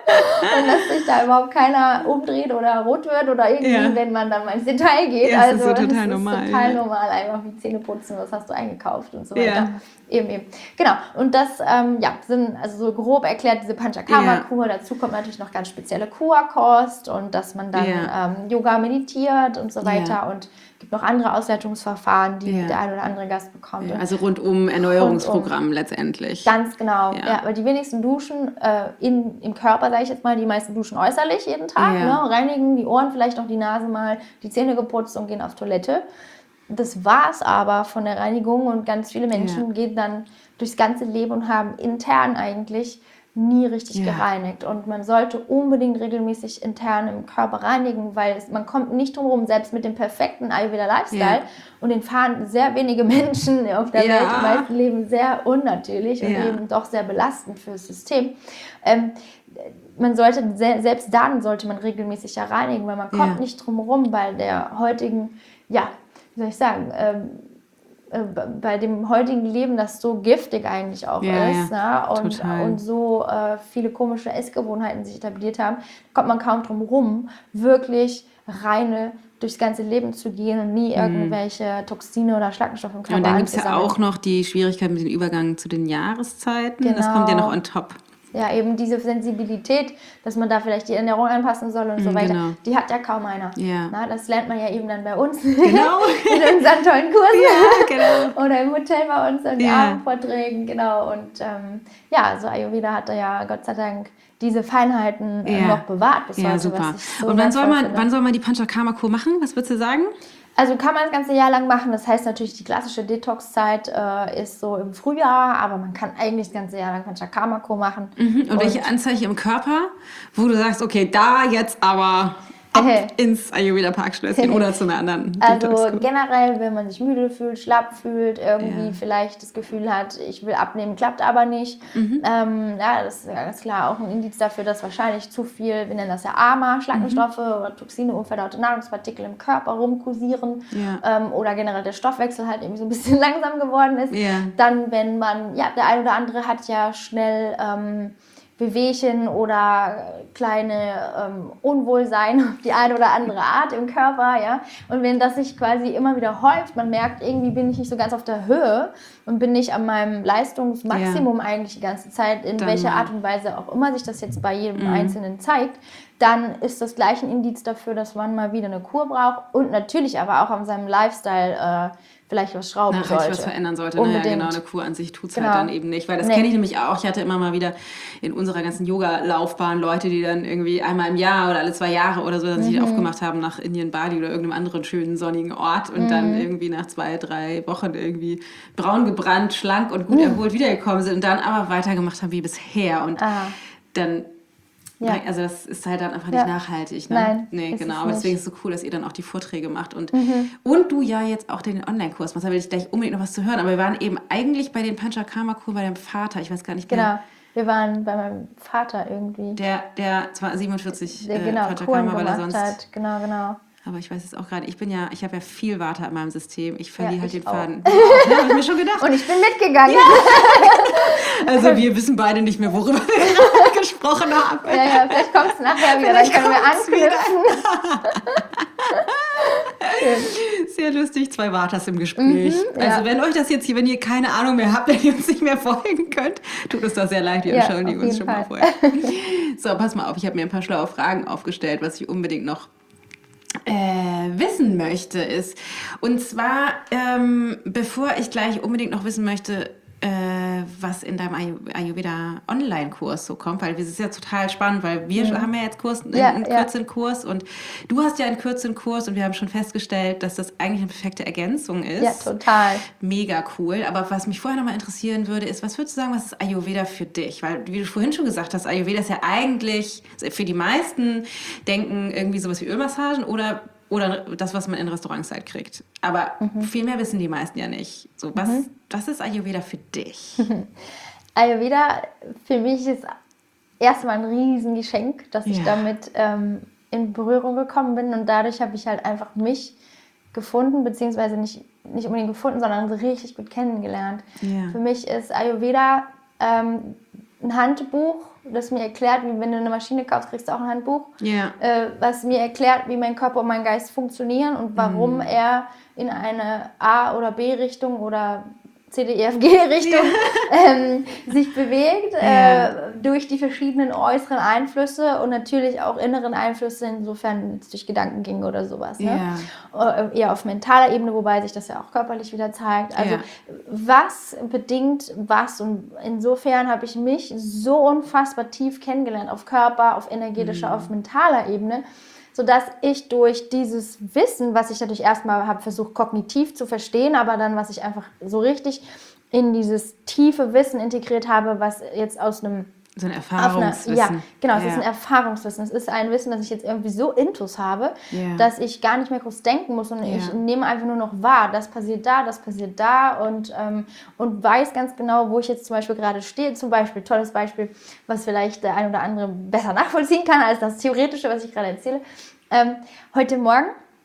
Und dass sich da überhaupt keiner umdreht oder rot wird oder irgendwie, ja. wenn man dann mal ins Detail geht. Ja, also das ist so total das normal. Ist total ja. normal, einfach wie Zähne putzen, was hast du eingekauft und so weiter. Ja. Eben, eben. Genau. Und das ähm, ja, sind also so grob erklärt diese Panchakarma-Kur. Ja. Dazu kommt natürlich noch ganz spezielle Kurkost und dass man dann ja. ähm, Yoga meditiert und so weiter. Ja. Und es gibt noch andere Auswertungsverfahren, die ja. der ein oder andere Gast bekommt. Ja, also rundum Erneuerungsprogramm rundum. Letztendlich. Ganz genau. Ja. Ja, aber die wenigsten duschen äh, in, im Körper, sage ich jetzt mal, die meisten duschen äußerlich jeden Tag. Ja. Ne? Reinigen die Ohren, vielleicht auch die Nase mal, die Zähne geputzt und gehen auf Toilette. Das war es aber von der Reinigung und ganz viele Menschen ja. gehen dann durchs ganze Leben und haben intern eigentlich nie richtig ja. gereinigt. Und man sollte unbedingt regelmäßig intern im Körper reinigen, weil es, man kommt nicht drum herum, selbst mit dem perfekten Ayurveda-Lifestyle ja. und den fahren sehr wenige Menschen auf der ja. Welt, die meisten leben sehr unnatürlich und ja. eben doch sehr belastend für das System. Ähm, man sollte, selbst dann sollte man regelmäßig ja reinigen, weil man kommt ja. nicht drum herum bei der heutigen, ja, wie soll ich sagen, ähm, äh, bei dem heutigen Leben, das so giftig eigentlich auch ja, ist ja, ne? und, und so äh, viele komische Essgewohnheiten sich etabliert haben, kommt man kaum drum rum, wirklich reine durchs ganze Leben zu gehen und nie irgendwelche Toxine oder Schlackenstoffe im Körper anzusammeln. Und dann gibt es ja auch noch die Schwierigkeit mit dem Übergang zu den Jahreszeiten. Genau. Das kommt ja noch on top. Ja, eben diese Sensibilität, dass man da vielleicht die Ernährung anpassen soll und so weiter, genau. die hat ja kaum einer. Ja. Na, das lernt man ja eben dann bei uns genau. in unseren tollen Kursen ja, genau. oder im Hotel bei uns und ja. Abendvorträgen, genau. Und ähm, ja, also Ayurveda hat da ja Gott sei Dank diese Feinheiten äh, ja. noch bewahrt bis ja, heute. Super. Was ich so und wann soll, man, finde. wann soll man die Panchakarma-Kur machen? Was würdest du sagen? Also kann man das ganze Jahr lang machen. Das heißt natürlich, die klassische Detox-Zeit äh, ist so im Frühjahr, aber man kann eigentlich das ganze Jahr lang Panchakarma-Kur machen. Mhm. Und, und welche Anzeichen im Körper, wo du sagst, okay, da jetzt aber ab ins Ayurveda-Parkschlösschen oder zu einer anderen Detox-Kur? Also generell, wenn man sich müde fühlt, schlapp fühlt, irgendwie ja. vielleicht das Gefühl hat, ich will abnehmen, klappt aber nicht. Mhm. Ähm, ja, das ist ganz klar auch ein Indiz dafür, dass wahrscheinlich zu viel, wir nennen das ja A M A, Schlackenstoffe mhm. oder Toxine, unverdaute Nahrungspartikel im Körper rumkursieren ja. ähm, oder generell der Stoffwechsel halt irgendwie so ein bisschen langsam geworden ist. Ja. Dann, wenn man, ja, der ein oder andere hat ja schnell ähm, Wehwehchen oder kleine ähm, Unwohlsein auf die eine oder andere Art im Körper, ja. Und wenn das sich quasi immer wieder häuft, man merkt, irgendwie bin ich nicht so ganz auf der Höhe und bin nicht an meinem Leistungsmaximum ja. eigentlich die ganze Zeit, in dann welcher Art und Weise auch immer sich das jetzt bei jedem mhm. Einzelnen zeigt, dann ist das gleich ein Indiz dafür, dass man mal wieder eine Kur braucht und natürlich aber auch an seinem Lifestyle äh, vielleicht was schrauben Nachhaltig sollte. was verändern sollte. Unbedingt. Naja, genau, eine Kur an sich tut es genau. halt dann eben nicht. Weil das nee. kenne ich nämlich auch. Ich hatte immer mal wieder in unserer ganzen Yoga-Laufbahn Leute, die dann irgendwie einmal im Jahr oder alle zwei Jahre oder so dann mhm. sich aufgemacht haben nach Indien, Bali oder irgendeinem anderen schönen sonnigen Ort und mhm. dann irgendwie nach zwei, drei Wochen irgendwie braun gebrannt, schlank und gut mhm. erholt wiedergekommen sind und dann aber weitergemacht haben wie bisher. Und Aha. dann Ja. Also das ist halt dann einfach nicht ja. nachhaltig. Ne? Nein, nee, genau. Aber deswegen ist es so cool, dass ihr dann auch die Vorträge macht. Und, mhm. und du ja jetzt auch den Online-Kurs machst. Da will ich gleich unbedingt noch was zu hören. Aber wir waren eben eigentlich bei den Panchakarma-Kur bei deinem Vater. Ich weiß gar nicht mehr. Genau. Wir waren bei meinem Vater irgendwie. Der, der zwar siebenundvierzig der, genau, äh, Panchakarma, weil er sonst... Hat. Genau, genau. Aber ich weiß es auch gerade. Ich bin ja, ich habe ja viel Vata in meinem System. Ich verliere ja, halt ich den auch. Faden. Ja, habe ich mir schon gedacht. Und ich bin mitgegangen. Ja. Also wir wissen beide nicht mehr, worüber wir gesprochen haben. Ja, ja, vielleicht kommt es nachher wieder, dann können wir anknüpfen. Sehr lustig, zwei Vatas im Gespräch. Mhm, ja. Also wenn euch das jetzt hier, wenn ihr keine Ahnung mehr habt, wenn ihr uns nicht mehr folgen könnt, tut uns das sehr leid, wir ja, entschuldigen uns schon Fall. mal vorher. So, pass mal auf, ich habe mir ein paar schlaue Fragen aufgestellt, was ich unbedingt noch Äh, wissen möchte, ist, und zwar, ähm, bevor ich gleich unbedingt noch wissen möchte, äh, was in deinem Ayurveda-Online-Kurs so kommt, weil es ist ja total spannend, weil wir mhm. haben ja jetzt Kurs, ja, einen ja. kürzeren Kurs und du hast ja einen kürzeren Kurs und wir haben schon festgestellt, dass das eigentlich eine perfekte Ergänzung ist. Ja, total. Mega cool. Aber was mich vorher nochmal interessieren würde, ist, was würdest du sagen, was ist Ayurveda für dich? Weil, wie du vorhin schon gesagt hast, Ayurveda ist ja eigentlich, für die meisten denken irgendwie sowas wie Ölmassagen oder Oder das, was man in Restaurants halt kriegt. Aber mhm. viel mehr wissen die meisten ja nicht. So, was, mhm. was ist Ayurveda für dich? Ayurveda für mich ist erstmal ein Riesengeschenk, dass ja. ich damit ähm, in Berührung gekommen bin. Und dadurch habe ich halt einfach mich gefunden, beziehungsweise nicht, nicht unbedingt gefunden, sondern richtig gut kennengelernt. Ja. Für mich ist Ayurveda ähm, ein Handbuch, das mir erklärt, wie wenn du eine Maschine kaufst, kriegst du auch ein Handbuch, yeah. äh, was mir erklärt, wie mein Körper und mein Geist funktionieren und warum mm. er in eine A- oder B-Richtung oder C D E F G-Richtung yeah. ähm, sich bewegt, yeah. äh, durch die verschiedenen äußeren Einflüsse und natürlich auch inneren Einflüsse, insofern es durch Gedankengänge oder sowas. Ne? Yeah. Eher auf mentaler Ebene, wobei sich das ja auch körperlich wieder zeigt. Also yeah. was bedingt was und insofern habe ich mich so unfassbar tief kennengelernt auf Körper, auf energetischer, mm. auf mentaler Ebene, sodass ich durch dieses Wissen, was ich natürlich erstmal habe versucht kognitiv zu verstehen, aber dann, was ich einfach so richtig in dieses tiefe Wissen integriert habe, was jetzt aus einem so ein Erfahrungswissen. Eine, ja, genau, es ja. ist ein Erfahrungswissen. Es ist ein Wissen, das ich jetzt irgendwie so intus habe, ja. dass ich gar nicht mehr groß denken muss und ja. ich nehme einfach nur noch wahr, das passiert da, das passiert da und, ähm, und weiß ganz genau, wo ich jetzt zum Beispiel gerade stehe. Zum Beispiel, tolles Beispiel, was vielleicht der ein oder andere besser nachvollziehen kann als das Theoretische, was ich gerade erzähle. Ähm, heute Morgen,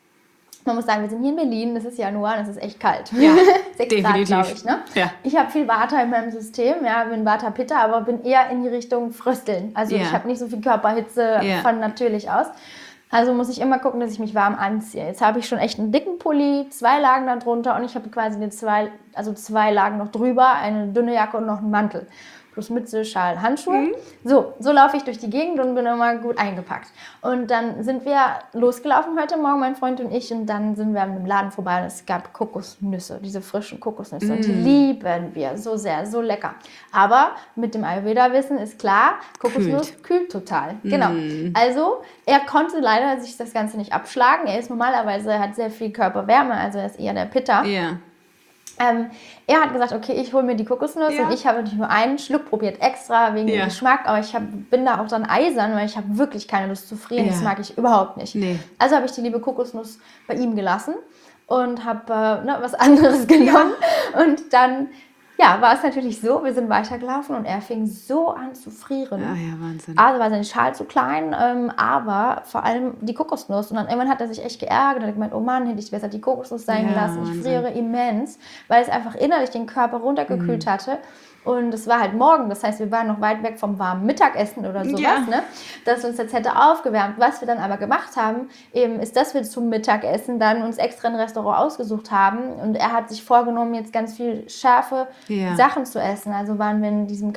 man muss sagen, wir sind hier in Berlin, es ist Januar und es ist echt kalt. Ja, sechs Grad, glaube ich. Ne? Ja. Ich habe viel Vata in meinem System, ja, bin Vata-Pitta, aber bin eher in die Richtung Frösteln. Also ja. ich habe nicht so viel Körperhitze ja. von natürlich aus. Also muss ich immer gucken, dass ich mich warm anziehe. Jetzt habe ich schon echt einen dicken Pulli, zwei Lagen da drunter und ich habe quasi eine zwei, also zwei Lagen noch drüber, eine dünne Jacke und noch einen Mantel. Plus Mütze, Schal, Handschuhe. Mhm. So, so laufe ich durch die Gegend und bin immer gut eingepackt. Und dann sind wir losgelaufen heute Morgen, mein Freund und ich, und dann sind wir an einem Laden vorbei und es gab Kokosnüsse, diese frischen Kokosnüsse. Mhm. Und die lieben wir so sehr, so lecker. Aber mit dem Ayurveda-Wissen ist klar, Kokosnuss kühlt, kühlt total. Mhm. Genau. Also, er konnte leider sich das Ganze nicht abschlagen. Er ist normalerweise, er hat sehr viel Körperwärme, also er ist eher der Pitta. Ja. Ähm, er hat gesagt, okay, ich hole mir die Kokosnuss ja. und ich habe natürlich nur einen Schluck probiert, extra wegen ja. dem Geschmack, aber ich hab, bin da auch dann eisern, weil ich habe wirklich keine Lust zu frieren, ja. das mag ich überhaupt nicht. Nee. Also habe ich die liebe Kokosnuss bei ihm gelassen und habe äh, ne, was anderes genommen ja. und dann ja, war es natürlich so, wir sind weitergelaufen und er fing so an zu frieren. Ja, ja, Wahnsinn. Also war sein Schal zu klein, ähm, aber vor allem die Kokosnuss. Und dann irgendwann hat er sich echt geärgert und hat gemeint, oh Mann, hätte ich besser die Kokosnuss sein ja, gelassen. Wahnsinn. Ich friere immens, weil es einfach innerlich den Körper runtergekühlt mhm. hatte. Und es war halt morgen, das heißt, wir waren noch weit weg vom warmen Mittagessen oder sowas, ja. ne? Dass uns jetzt hätte aufgewärmt. Was wir dann aber gemacht haben, eben ist, dass wir zum Mittagessen dann uns extra ein Restaurant ausgesucht haben. Und er hat sich vorgenommen, jetzt ganz viel scharfe ja. Sachen zu essen. Also waren wir in diesem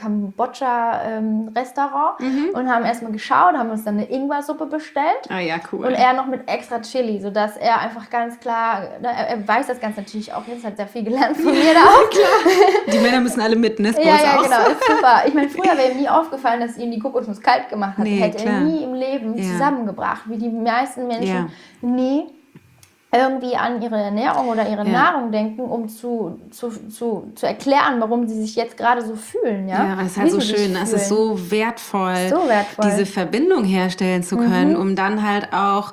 Kambodscha-Restaurant ähm, mhm. und haben erstmal geschaut, haben uns dann eine Ingwer-Suppe bestellt. Ah ja, cool. Und er noch mit extra Chili, sodass er einfach ganz klar, ne, er, er weiß das Ganze natürlich auch jetzt, hat sehr viel gelernt von mir da auch. Klar. Die Männer müssen alle mit, ne? Ja, ja, genau, so. Ist super. Ich meine, früher wäre ihm nie aufgefallen, dass ihm die Kokosnuss kalt gemacht hat. Nee, hätte klar. Er nie im Leben ja. zusammengebracht, wie die meisten Menschen ja. nie irgendwie an ihre Ernährung oder ihre ja. Nahrung denken, um zu, zu, zu, zu erklären, warum sie sich jetzt gerade so fühlen. Ja, ja, es ist halt so schön, es ist so wertvoll, so wertvoll, diese Verbindung herstellen zu können, mhm. um dann halt auch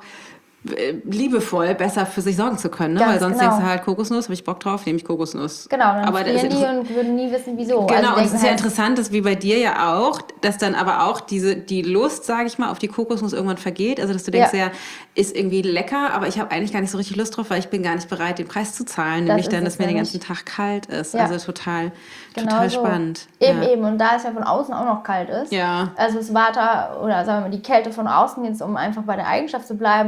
liebevoll besser für sich sorgen zu können, ne? Weil sonst genau. denkst du halt, Kokosnuss, habe ich Bock drauf, nehme ich Kokosnuss. Genau, dann aber frieren die und würden nie wissen, wieso. Genau, also und es ist ja halt interessant, dass wie bei dir ja auch, dass dann aber auch diese die Lust, sage ich mal, auf die Kokosnuss irgendwann vergeht. Also, dass du denkst, ja, ja ist irgendwie lecker, aber ich habe eigentlich gar nicht so richtig Lust drauf, weil ich bin gar nicht bereit, den Preis zu zahlen. Das nämlich dann, dass mir den ganzen Tag kalt ist. Ja. Also total, genau total so. Spannend. Eben, ja. eben. Und da es ja von außen auch noch kalt ist, ja. also das Vata oder sagen wir mal die Kälte von außen jetzt, um einfach bei der Eigenschaft zu bleiben und dann die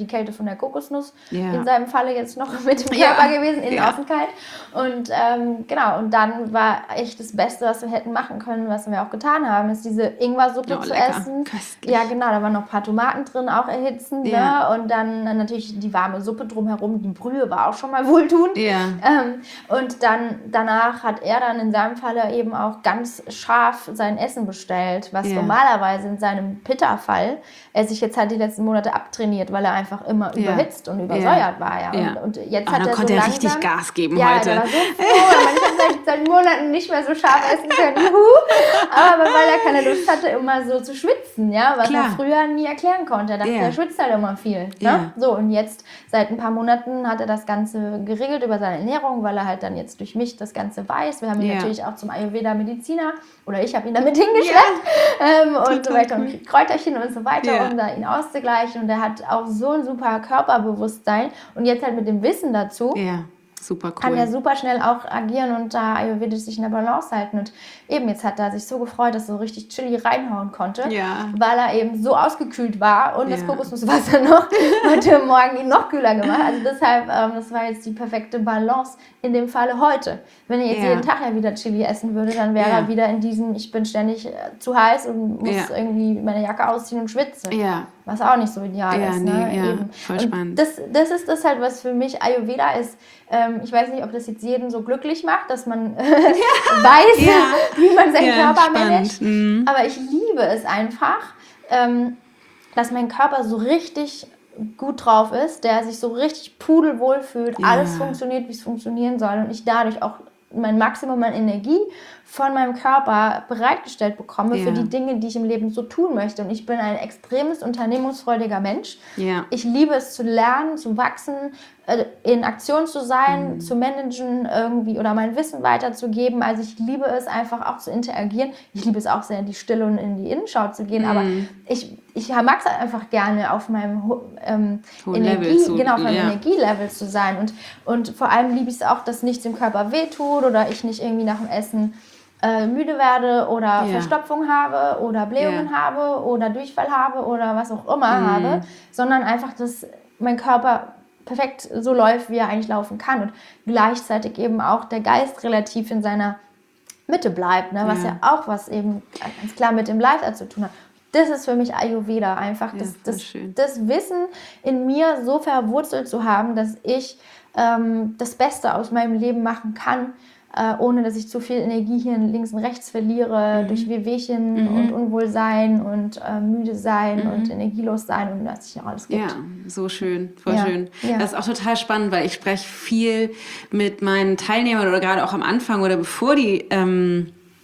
Kälte von der Kokosnuss Ja. in seinem Falle jetzt noch mit dem Ja. Körper gewesen, innen Ja. außen kalt. Und ähm, genau, und dann war echt das Beste, was wir hätten machen können, was wir auch getan haben, ist diese Ingwersuppe Oh, zu lecker. essen. Köstlich. Ja, genau, da waren noch ein paar Tomaten drin, auch erhitzen. Ja. Ne? Und dann äh, natürlich die warme Suppe drumherum, die Brühe war auch schon mal wohltuend. Ja. Ähm, und dann danach hat er dann in seinem Falle eben auch ganz scharf sein Essen bestellt, was Ja. normalerweise in seinem Pitta-Fall er sich jetzt halt die letzten Monate abtrainiert, weil er einfach immer Ja. überhitzt und übersäuert war. Ja. Ja. Und, und jetzt Ah, hat dann er konnte so er langsam, richtig Gas geben ja, heute. der war so froh. Ich meine, ich habe seit, seit Monaten nicht mehr so scharf essen können. Juhu. Aber weil er keine Lust hatte, immer so zu schwitzen, ja, was Klar. er früher nie erklären konnte. Er dachte, Ja. er schwitzt halt immer viel. Ne? Ja. So, und jetzt seit ein paar Monaten hat er das Ganze geregelt über seine Ernährung, weil er halt dann jetzt durch mich das Ganze weiß. Wir haben ihn Ja. natürlich auch zum Ayurveda-Mediziner oder ich habe ihn damit hingeschleppt ähm, und so weiter und Kräuterchen und so weiter, Ja. um da ihn auszugleichen. Und er hat auch so ein super Körperbewusstsein und jetzt halt mit dem Wissen dazu Ja, super cool. kann er super schnell auch agieren und da ayurvedisch sich in der Balance halten. Und eben, jetzt hat er sich so gefreut, dass er so richtig Chili reinhauen konnte, Ja. weil er eben so ausgekühlt war und das Ja. Kokosnusswasser noch heute Morgen ihn noch kühler gemacht. Also deshalb, ähm, das war jetzt die perfekte Balance in dem Falle heute. Wenn er jetzt Ja. jeden Tag ja wieder Chili essen würde, dann wäre Ja. er wieder in diesem, ich bin ständig äh, zu heiß und muss Ja. irgendwie meine Jacke ausziehen und schwitze. Ja. Was auch nicht so ideal Ja, ist. nee, Ne? ja, Eben. voll Und spannend. Das, das ist das halt, was für mich Ayurveda ist. Ähm, ich weiß nicht, ob das jetzt jeden so glücklich macht, dass man weiß, Ja. wie man seinen Ja, Körper spannend. managt. Mhm. Aber ich liebe es einfach, ähm, dass mein Körper so richtig gut drauf ist, der sich so richtig pudelwohl fühlt, Ja. alles funktioniert, wie es funktionieren soll und ich dadurch auch mein Maximum an Energie von meinem Körper bereitgestellt bekomme Ja. für die Dinge, die ich im Leben so tun möchte. Und ich bin ein extremes unternehmungsfreudiger Mensch. Ja. Ich liebe es zu lernen, zu wachsen, äh, in Aktion zu sein, Mhm. zu managen irgendwie oder mein Wissen weiterzugeben. Also ich liebe es einfach auch zu interagieren. Ich liebe es auch sehr, in die Stille und in die Innenschau zu gehen. Aber Mhm. ich, ich mag es halt einfach gerne auf meinem ho- ähm, Hohen Energie, Level zu- genau, auf meinem ja. Energielevel zu sein. Und, und vor allem liebe ich es auch, dass nichts im Körper wehtut oder ich nicht irgendwie nach dem Essen äh, müde werde oder Ja. Verstopfung habe oder Blähungen Ja. habe oder Durchfall habe oder was auch immer Mhm. habe, sondern einfach, dass mein Körper perfekt so läuft, wie er eigentlich laufen kann und gleichzeitig eben auch der Geist relativ in seiner Mitte bleibt, ne? was Ja. ja auch was eben ganz klar mit dem Leiter zu tun hat. Das ist für mich Ayurveda, einfach Ja, das, voll das, schön. das Wissen in mir so verwurzelt zu haben, dass ich ähm, das Beste aus meinem Leben machen kann, äh, ohne dass ich zu viel Energie hier links und rechts verliere, durch Wehwehchen Mhm. und Unwohlsein und äh, müde sein Mhm. und energielos sein und was es ja alles gibt. Ja, so schön, voll Ja, schön. ja. Das ist auch total spannend, weil ich spreche viel mit meinen Teilnehmern oder gerade auch am Anfang oder bevor die, ähm,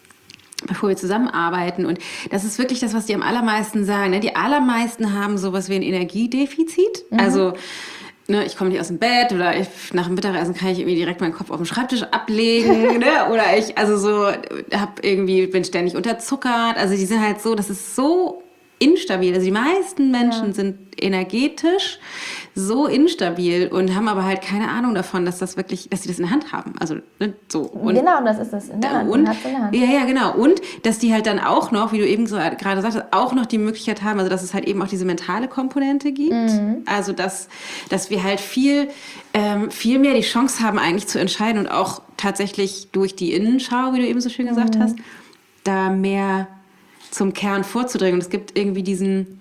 bevor wir zusammenarbeiten. Und das ist wirklich das, was die am allermeisten sagen. Ne? Die allermeisten haben sowas wie ein Energiedefizit. Mhm. Also ne, ich komme nicht aus dem Bett oder ich, nach dem Mittagessen kann ich irgendwie direkt meinen Kopf auf den Schreibtisch ablegen. ne? Oder ich also so hab irgendwie bin ständig unterzuckert. Also die sind halt so, das ist so instabil. Also die meisten Menschen Ja. sind energetisch so instabil und haben aber halt keine Ahnung davon, dass das wirklich, dass sie das in der Hand haben. Also ne, so. Und Genau, das ist es. In der Hand, und, man hat's in der Hand. ja, ja, genau. Und dass die halt dann auch noch, wie du eben so gerade sagtest, auch noch die Möglichkeit haben, also dass es halt eben auch diese mentale Komponente gibt. Mhm. Also dass, dass wir halt viel, ähm, viel mehr die Chance haben, eigentlich zu entscheiden und auch tatsächlich durch die Innenschau, wie du eben so schön gesagt Mhm. hast, da mehr zum Kern vorzudringen. Und es gibt irgendwie diesen,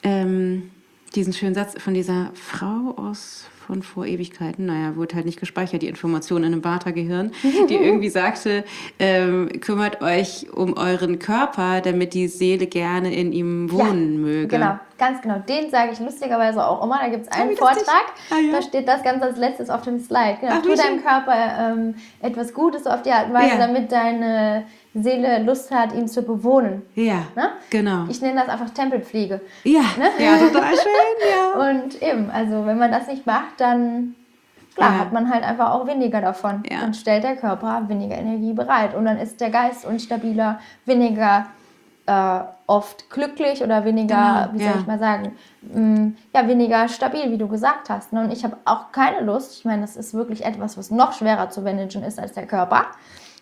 ähm, diesen schönen Satz von dieser Frau aus von vor Ewigkeiten, naja, wurde halt nicht gespeichert, die Information in einem Vata-Gehirn, die irgendwie sagte, ähm, kümmert euch um euren Körper, damit die Seele gerne in ihm wohnen Ja, möge. Genau, ganz genau. Den sage ich lustigerweise auch immer. Da gibt es einen wie lustig. Vortrag, Ah, ja. da steht das ganz als letztes auf dem Slide. Genau, Ach, wie tu deinem schön. Körper ähm, etwas Gutes auf die Art und Weise, Ja. damit deine Seele Lust hat, ihn zu bewohnen. Ja, Ne? genau. Ich nenne das einfach Tempelpflege. ja, Ne? ja, total schön, ja. Und eben, also wenn man das nicht macht, dann klar, Ja. hat man halt einfach auch weniger davon. Ja. Dann stellt der Körper weniger Energie bereit und dann ist der Geist unstabiler, weniger äh, oft glücklich oder weniger, Genau, wie soll ja. ich mal sagen, mh, ja, weniger stabil, wie du gesagt hast. Ne? Und ich habe auch keine Lust, ich meine, das ist wirklich etwas, was noch schwerer zu managen ist als der Körper.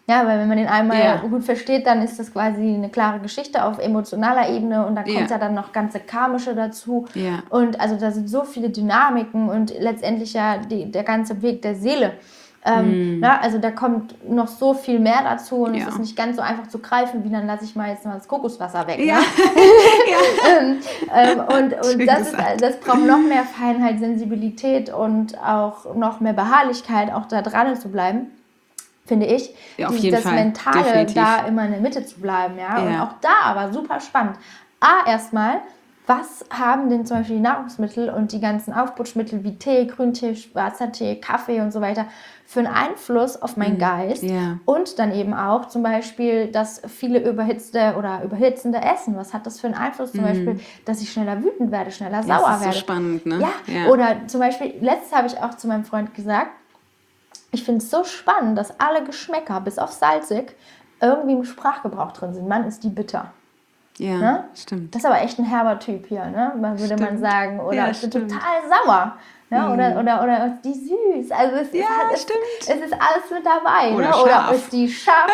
Ja, weil wenn man den einmal Ja. gut versteht, dann ist das quasi eine klare Geschichte auf emotionaler Ebene und dann kommt Ja. ja dann noch ganze karmische dazu. Ja. Und also da sind so viele Dynamiken und letztendlich ja die, der ganze Weg der Seele. Ähm, ja, also da kommt noch so viel mehr dazu und Ja. es ist nicht ganz so einfach zu greifen, wie dann lasse ich mal jetzt mal das Kokoswasser weg. Ja. Ne? ähm, ähm, und und Schön das, ist, gesagt. das braucht noch mehr Feinheit, Sensibilität und auch noch mehr Beharrlichkeit, auch da dran zu bleiben, finde ich. Ja, auf Die- jeden das Fall. Mentale, Definitiv. da immer in der Mitte zu bleiben. Ja? Und Ja. auch da aber super spannend. A, erstmal, was haben denn zum Beispiel die Nahrungsmittel und die ganzen Aufputschmittel wie Tee, Grüntee, schwarzer Tee, Kaffee und so weiter für einen Einfluss auf meinen Geist? Ja. Und dann eben auch zum Beispiel das viele überhitzte oder überhitzende Essen. Was hat das für einen Einfluss? Zum Beispiel, dass ich schneller wütend werde, schneller Ja, sauer das ist so werde. spannend, ne? Ja. Ja. Oder zum Beispiel, letztes habe ich auch zu meinem Freund gesagt, ich finde es so spannend, dass alle Geschmäcker, bis auf salzig, irgendwie im Sprachgebrauch drin sind. Man ist die bitter. Ja, Ne? stimmt. Das ist aber echt ein herber Typ hier, ne? Man würde man Stimmt. sagen. Oder Ja, ich bin stimmt. total sauer. Ne? Oder, oder, oder ist die süß. Also es, Ja, ist, halt- es, stimmt. es ist alles mit dabei. Oder ne? Oder scharf. ist die scharf.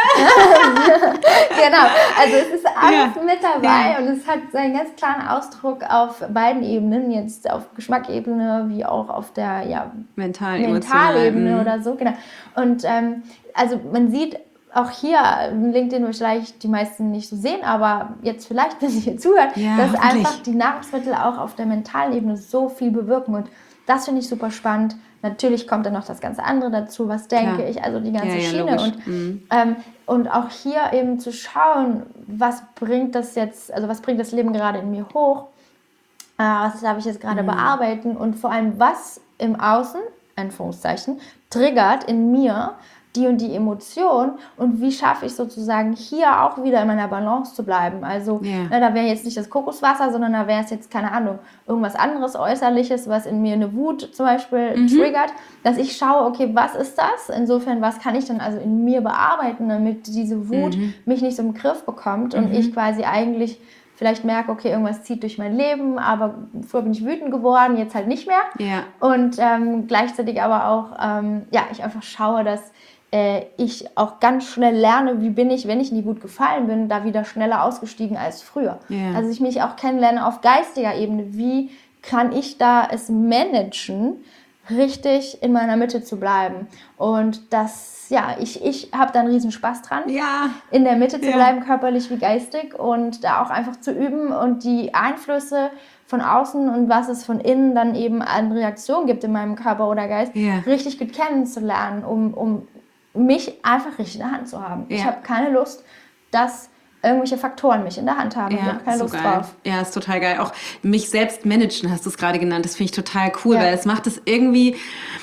Genau. Also es ist alles Ja. mit dabei Ja. und es hat seinen ganz klaren Ausdruck auf beiden Ebenen. Jetzt auf Geschmacksebene wie auch auf der ja, Mental, Mentalebene emotional. oder so, genau. Und ähm, also man sieht auch hier, LinkedIn vielleicht die meisten nicht so sehen, aber jetzt vielleicht, wenn Sie hier zuhören, Ja, dass hoffentlich. einfach die Nahrungsmittel auch auf der mentalen Ebene so viel bewirken und das finde ich super spannend. Natürlich kommt dann noch das ganze andere dazu, was denke Klar. ich, also die ganze Ja, ja, Schiene logisch. und, Mhm. ähm, und auch hier eben zu schauen, was bringt das jetzt, also was bringt das Leben gerade in mir hoch, äh, was darf ich jetzt gerade bearbeiten und vor allem, was im Außen, Anführungszeichen, triggert in mir die und die Emotion und wie schaffe ich sozusagen hier auch wieder in meiner Balance zu bleiben. Also Ja. ne, da wäre jetzt nicht das Kokoswasser, sondern da wäre es jetzt, keine Ahnung, irgendwas anderes Äußerliches, was in mir eine Wut zum Beispiel triggert, dass ich schaue, okay, was ist das? Insofern, was kann ich dann also in mir bearbeiten, damit diese Wut mich nicht so im Griff bekommt und ich quasi eigentlich vielleicht merke, okay, irgendwas zieht durch mein Leben, aber früher bin ich wütend geworden, jetzt halt nicht mehr. Ja. Und ähm, gleichzeitig aber auch, ähm, ja, ich einfach schaue, dass äh, ich auch ganz schnell lerne, wie bin ich, wenn ich in die Wut gefallen bin, da wieder schneller ausgestiegen als früher. Ja. Also ich mich auch kennenlerne auf geistiger Ebene, wie kann ich da es managen, richtig in meiner Mitte zu bleiben. Und das, ja, ich, ich habe da einen riesen Spaß dran. Ja. In der Mitte zu Ja. bleiben, körperlich wie geistig und da auch einfach zu üben und die Einflüsse von außen und was es von innen dann eben an Reaktionen gibt in meinem Körper oder Geist, Ja. richtig gut kennenzulernen, um, um mich einfach richtig in der Hand zu haben. Ich Ja. habe keine Lust, dass irgendwelche Faktoren mich in der Hand haben. ich habe keine so Lust geil. drauf. Ja, ist total geil. Auch mich selbst managen, hast du es gerade genannt. Das finde ich total cool, Ja. weil es macht es irgendwie,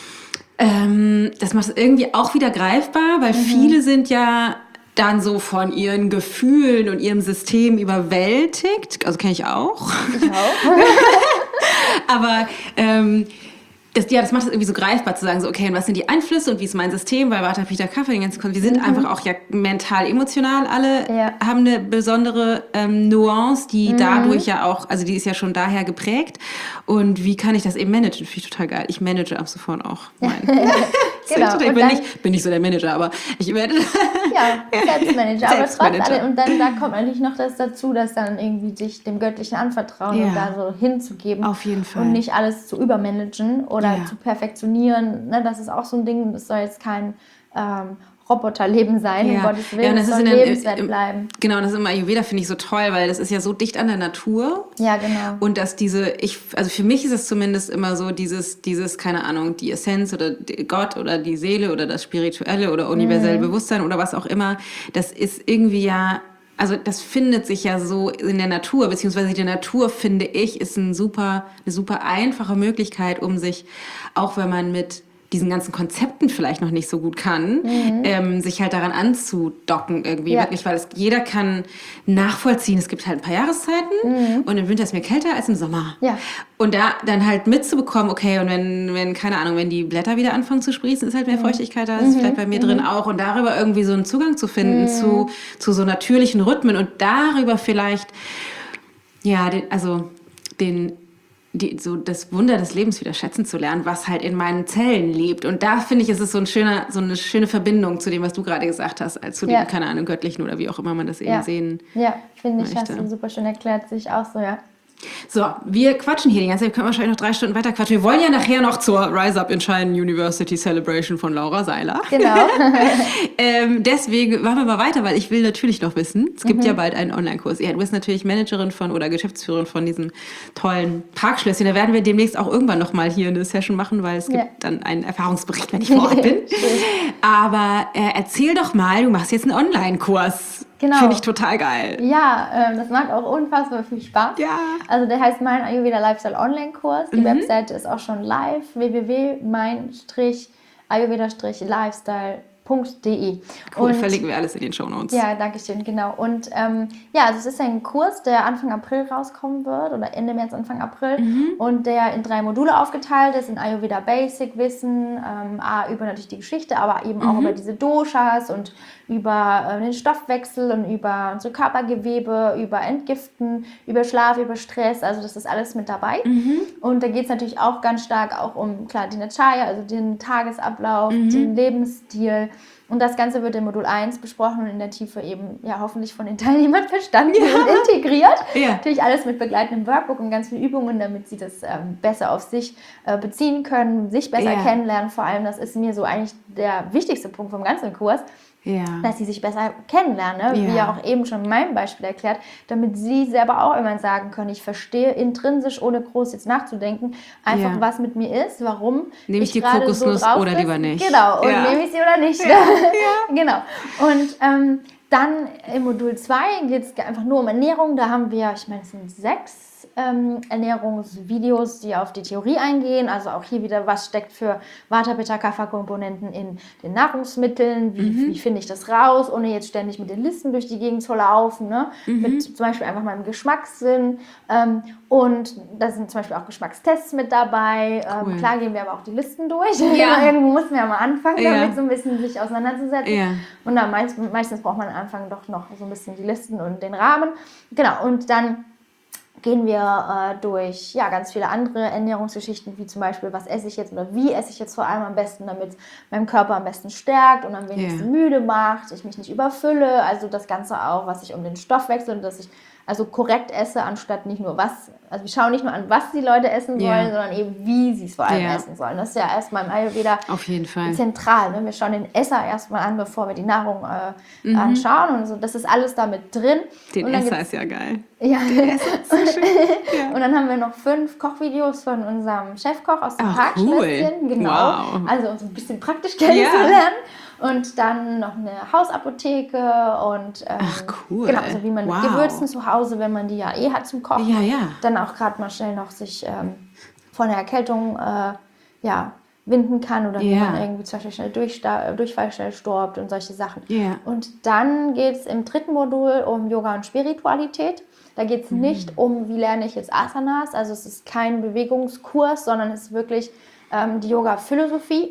ähm, das macht es irgendwie auch wieder greifbar, weil viele sind ja dann so von ihren Gefühlen und ihrem System überwältigt. Also kenne ich auch. Ich auch. Aber ähm, das, ja, das macht es irgendwie so greifbar zu sagen, so, okay, und was sind die Einflüsse und wie ist mein System? Weil Vata, Pitta, Kapha, den ganzen Kon- wir sind einfach auch ja mental, emotional alle, Ja. haben eine besondere ähm, Nuance, die dadurch ja auch, also die ist ja schon daher geprägt. Und wie kann ich das eben managen? Finde ich total geil. Ich manage ab sofort auch. Mein. Genau. Ich Und bin dann- nicht, bin nicht so der Manager, aber ich manage. Ja, Selbstmanager. Aber trotz Selbstmanager. allem, und dann da kommt natürlich noch das dazu, dass dann irgendwie sich dem Göttlichen anvertrauen Ja. und da so hinzugeben. Auf jeden Fall. Und nicht alles zu übermanagen oder Ja. zu perfektionieren. Ne, das ist auch so ein Ding, das soll jetzt kein ähm, Roboterleben sein, um Gottes Willen, Ja, und es das soll ist in der, lebenswert im, bleiben. Genau, und das ist im Ayurveda, finde ich so toll, weil das ist ja so dicht an der Natur. Ja, genau. Und dass diese, ich, also für mich ist es zumindest immer so, dieses, dieses, keine Ahnung, die Essenz oder die Gott oder die Seele oder das Spirituelle oder universelle Bewusstsein oder was auch immer, das ist irgendwie ja, also das findet sich ja so in der Natur, beziehungsweise die Natur, finde ich, ist ein super, eine super einfache Möglichkeit, um sich, auch wenn man mit diesen ganzen Konzepten vielleicht noch nicht so gut kann, ähm, sich halt daran anzudocken irgendwie, Ja. wirklich, weil es, jeder kann nachvollziehen, es gibt halt ein paar Jahreszeiten und im Winter ist mir kälter als im Sommer. Ja. Und da dann halt mitzubekommen, okay, und wenn, wenn, keine Ahnung, wenn die Blätter wieder anfangen zu sprießen, ist halt mehr Feuchtigkeit da, das ist vielleicht bei mir drin auch und darüber irgendwie so einen Zugang zu finden zu, zu so natürlichen Rhythmen und darüber vielleicht, ja, den, also den die, so das Wunder des Lebens wieder schätzen zu lernen, was halt in meinen Zellen lebt. Und da finde ich, ist es so, ein schöner, so eine schöne Verbindung zu dem, was du gerade gesagt hast, als zu dem, Ja. keine Ahnung, Göttlichen oder wie auch immer man das eben Ja. sehen Ja, finde ich, möchte. hast du super schön erklärt, sehe ich auch so, ja. So, wir quatschen hier die ganze Zeit. Wir können wahrscheinlich noch drei Stunden weiter quatschen. Wir wollen ja nachher noch zur Rise Up in Shine University Celebration von Laura Seiler. Genau. ähm, deswegen machen wir mal weiter, weil ich will natürlich noch wissen, es gibt Mhm. ja bald einen Online-Kurs. Ja, du bist natürlich Managerin von oder Geschäftsführerin von diesem tollen Parkschlösschen. Da werden wir demnächst auch irgendwann noch mal hier eine Session machen, weil es gibt Ja. dann einen Erfahrungsbericht, wenn ich vor Ort bin. Aber äh, erzähl doch mal, du machst jetzt einen Online-Kurs. Genau. Finde ich total geil. Ja, ähm, das macht auch unfassbar viel Spaß. Ja. Also der heißt Mein Ayurveda Lifestyle Online-Kurs. Die Mhm. Webseite ist auch schon live, w w w punkt mein ayurveda lifestyle punkt d e. Cool, Und verlinken wir alles in den Shownotes. ja, danke schön, genau. Und ähm, ja, also es ist ein Kurs, der Anfang April rauskommen wird oder Ende März, Anfang April Mhm. und der in drei Module aufgeteilt ist, in Ayurveda Basic Wissen, ähm, A, über natürlich die Geschichte, aber eben auch Mhm. über diese Doshas und über äh, den Stoffwechsel und über unsere Körpergewebe, über Entgiften, über Schlaf, über Stress, also das ist alles mit dabei. Mhm. Und da geht es natürlich auch ganz stark auch um, klar, die Nachaya, also den Tagesablauf, Mhm. den Lebensstil. Und das Ganze wird in Modul eins besprochen und in der Tiefe eben ja hoffentlich von den Teilnehmern verstanden und integriert. Ja. Natürlich alles mit begleitendem Workbook und ganz vielen Übungen, damit sie das ähm, besser auf sich äh, beziehen können, sich besser Ja. kennenlernen. Vor allem, das ist mir so eigentlich der wichtigste Punkt vom ganzen Kurs, Ja. dass sie sich besser kennenlernen, ne? Wie Ja. ja auch eben schon in meinem Beispiel erklärt, damit sie selber auch immer sagen können, ich verstehe intrinsisch, ohne groß jetzt nachzudenken, einfach Ja. was mit mir ist, warum Nehme ich die gerade Kokosnuss drauf oder bin. lieber nicht? Genau, und Ja. nehme ich sie oder nicht. Ja. Genau. Und ähm, dann im Modul zwei geht es einfach nur um Ernährung. Da haben wir, ich meine, es sind sechs ähm, Ernährungsvideos, die auf die Theorie eingehen. Also auch hier wieder, was steckt für Vata, Pitta, Kapha-Komponenten in den Nahrungsmitteln. Wie, Mhm. wie finde ich das raus, ohne jetzt ständig mit den Listen durch die Gegend zu laufen. Ne? Mhm. Mit zum Beispiel einfach meinem Geschmackssinn. Ähm, und da sind zum Beispiel auch Geschmackstests mit dabei. Cool. Ähm, klar gehen wir aber auch die Listen durch. Ja. Irgendwo muss man ja mal anfangen, Ja. damit so ein bisschen sich auseinanderzusetzen. Ja. Und dann meist, meistens braucht man am Anfang doch noch so ein bisschen die Listen und den Rahmen. Genau, und dann gehen wir äh, durch ja, ganz viele andere Ernährungsgeschichten, wie zum Beispiel, was esse ich jetzt oder wie esse ich jetzt vor allem am besten, damit mein Körper am besten stärkt und am wenigsten Ja. müde macht, ich mich nicht überfülle. Also das Ganze auch, was ich um den Stoffwechsel und dass ich also korrekt esse, anstatt nicht nur was, also wir schauen nicht nur an, was die Leute essen Ja. sollen, sondern eben, wie sie es vor allem Ja. essen sollen. Das ist ja erstmal im Ayurveda Auf jeden Fall. zentral. Ne? Wir schauen den Esser erstmal an, bevor wir die Nahrung äh, Mhm. anschauen. Und so, das ist alles damit drin. Den und dann Esser gibt's- ist ja geil. Ja. So schön. Ja. Und dann haben wir noch fünf Kochvideos von unserem Chefkoch aus dem Ach, Parkschlösschen. cool. Genau. Wow. Also uns ein bisschen praktisch kennenzulernen. Und dann noch eine Hausapotheke und ähm, Ach, cool. genau, also wie man Wow. mit Gewürzen zu Hause, wenn man die ja eh hat zum Kochen, Ja, ja. dann auch gerade mal schnell noch sich ähm, von der Erkältung äh, ja, winden kann oder wie Ja. man irgendwie zum Beispiel schnell Durchsta- Durchfall schnell stirbt und solche Sachen. Ja. Und dann geht es im dritten Modul um Yoga und Spiritualität. Da geht es Mhm. nicht um, wie lerne ich jetzt Asanas, also es ist kein Bewegungskurs, sondern es ist wirklich ähm, die Yoga-Philosophie.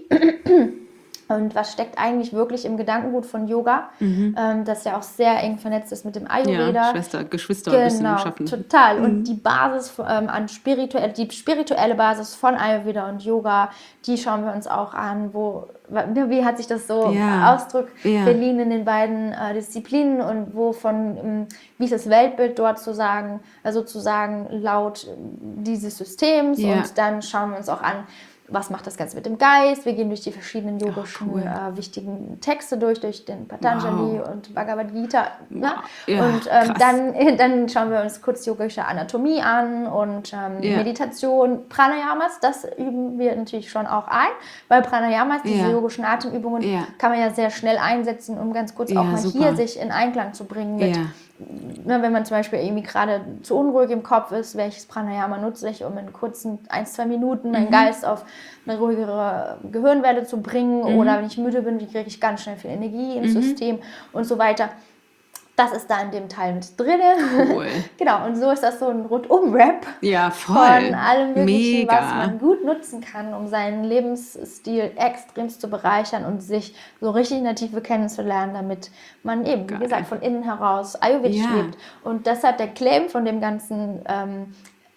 Und was steckt eigentlich wirklich im Gedankengut von Yoga, ähm, das ja auch sehr eng vernetzt ist mit dem Ayurveda. Mhm. Ja, Schwester, Geschwister ein bisschen Genau, schaffen. total. Und die Basis, ähm, an spirituell, die spirituelle Basis von Ayurveda und Yoga, die schauen wir uns auch an. Wo, wie hat sich das so Ja. ausdrückt, Ja. verliehen in den beiden äh, Disziplinen und wovon, ähm, wie ist das Weltbild dort zu sagen, äh, sozusagen laut äh, dieses Systems. Ja. Und dann schauen wir uns auch an, was macht das Ganze mit dem Geist? Wir gehen durch die verschiedenen yogischen cool. äh, wichtigen Texte durch, durch den Patanjali Wow. und Bhagavad Gita. Ne? Ja, und ähm, krass. dann, dann schauen wir uns kurz yogische Anatomie an und ähm, Ja. Meditation, Pranayamas, das üben wir natürlich schon auch ein, weil Pranayamas, diese Ja. yogischen Atemübungen, Ja. kann man ja sehr schnell einsetzen, um ganz kurz Ja, auch mal super. hier sich in Einklang zu bringen mit Ja. ne, wenn man zum Beispiel irgendwie gerade zu unruhig im Kopf ist, welches Pranayama nutze ich, um in kurzen ein, zwei Minuten meinen Mhm. Geist auf eine ruhigere Gehirnwelle zu bringen, Mhm. oder wenn ich müde bin, wie kriege ich ganz schnell viel Energie ins Mhm. System und so weiter. Das ist da in dem Teil mit drin. Cool. Genau, und so ist das so ein Rundum-Rap Ja, voll. von allem Möglichen, Mega. was man gut nutzen kann, um seinen Lebensstil extremst zu bereichern und sich so richtig in der Tiefe kennenzulernen, damit man eben, Geil. wie gesagt, von innen heraus ayurvedisch Ja. lebt. Und deshalb der Claim von dem ganzen ähm,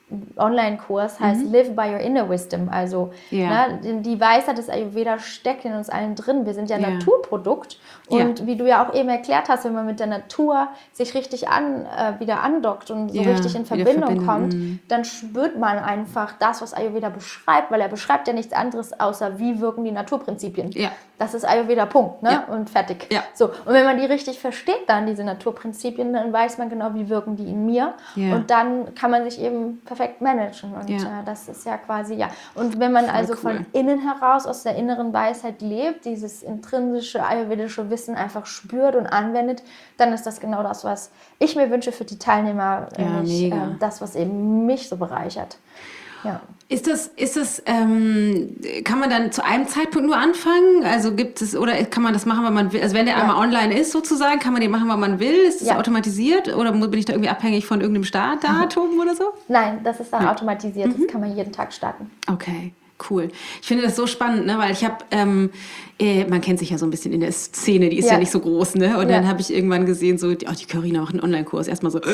Online-Kurs heißt mhm. Live by your inner wisdom. Also ja. ne, die Weisheit des Ayurveda steckt in uns allen drin. Wir sind ja, ja. Naturprodukt. Und ja. wie du ja auch eben erklärt hast, wenn man mit der Natur sich richtig an, äh, wieder andockt und so ja, richtig in Verbindung kommt, dann spürt man einfach das, was Ayurveda beschreibt, weil er beschreibt ja nichts anderes, außer wie wirken die Naturprinzipien. Ja. Das ist Ayurveda, Punkt. Ne? Ja. Und fertig. Ja. So. Und wenn man die richtig versteht, dann diese Naturprinzipien, dann weiß man genau, wie wirken die in mir. Ja. Und dann kann man sich eben perfekt managen. Und ja. äh, das ist ja quasi, ja. Und wenn man Voll also cool. von innen heraus, aus der inneren Weisheit lebt, dieses intrinsische ayurvedische Wissen einfach spürt und anwendet, dann ist das genau das, was ich mir wünsche für die Teilnehmer. Ja, nämlich, mega. äh, das, was eben mich so bereichert. Ja. Ist das, ist das, ähm, kann man dann zu einem Zeitpunkt nur anfangen? Also gibt es, oder kann man das machen, wenn man will? Also wenn der ja. einmal online ist sozusagen, kann man den machen, wann man will? Ist das ja. automatisiert? Oder bin ich da irgendwie abhängig von irgendeinem Startdatum mhm. oder so? Nein, das ist dann ja. automatisiert. Mhm. Das kann man jeden Tag starten. Okay. Cool. Ich finde das so spannend, ne? Weil ich habe, ähm, äh, man kennt sich ja so ein bisschen in der Szene, die ist ja, ja nicht so groß, ne? Und ja. dann habe ich irgendwann gesehen, so, die, oh, die Carina macht einen Online-Kurs. Erstmal so, äh,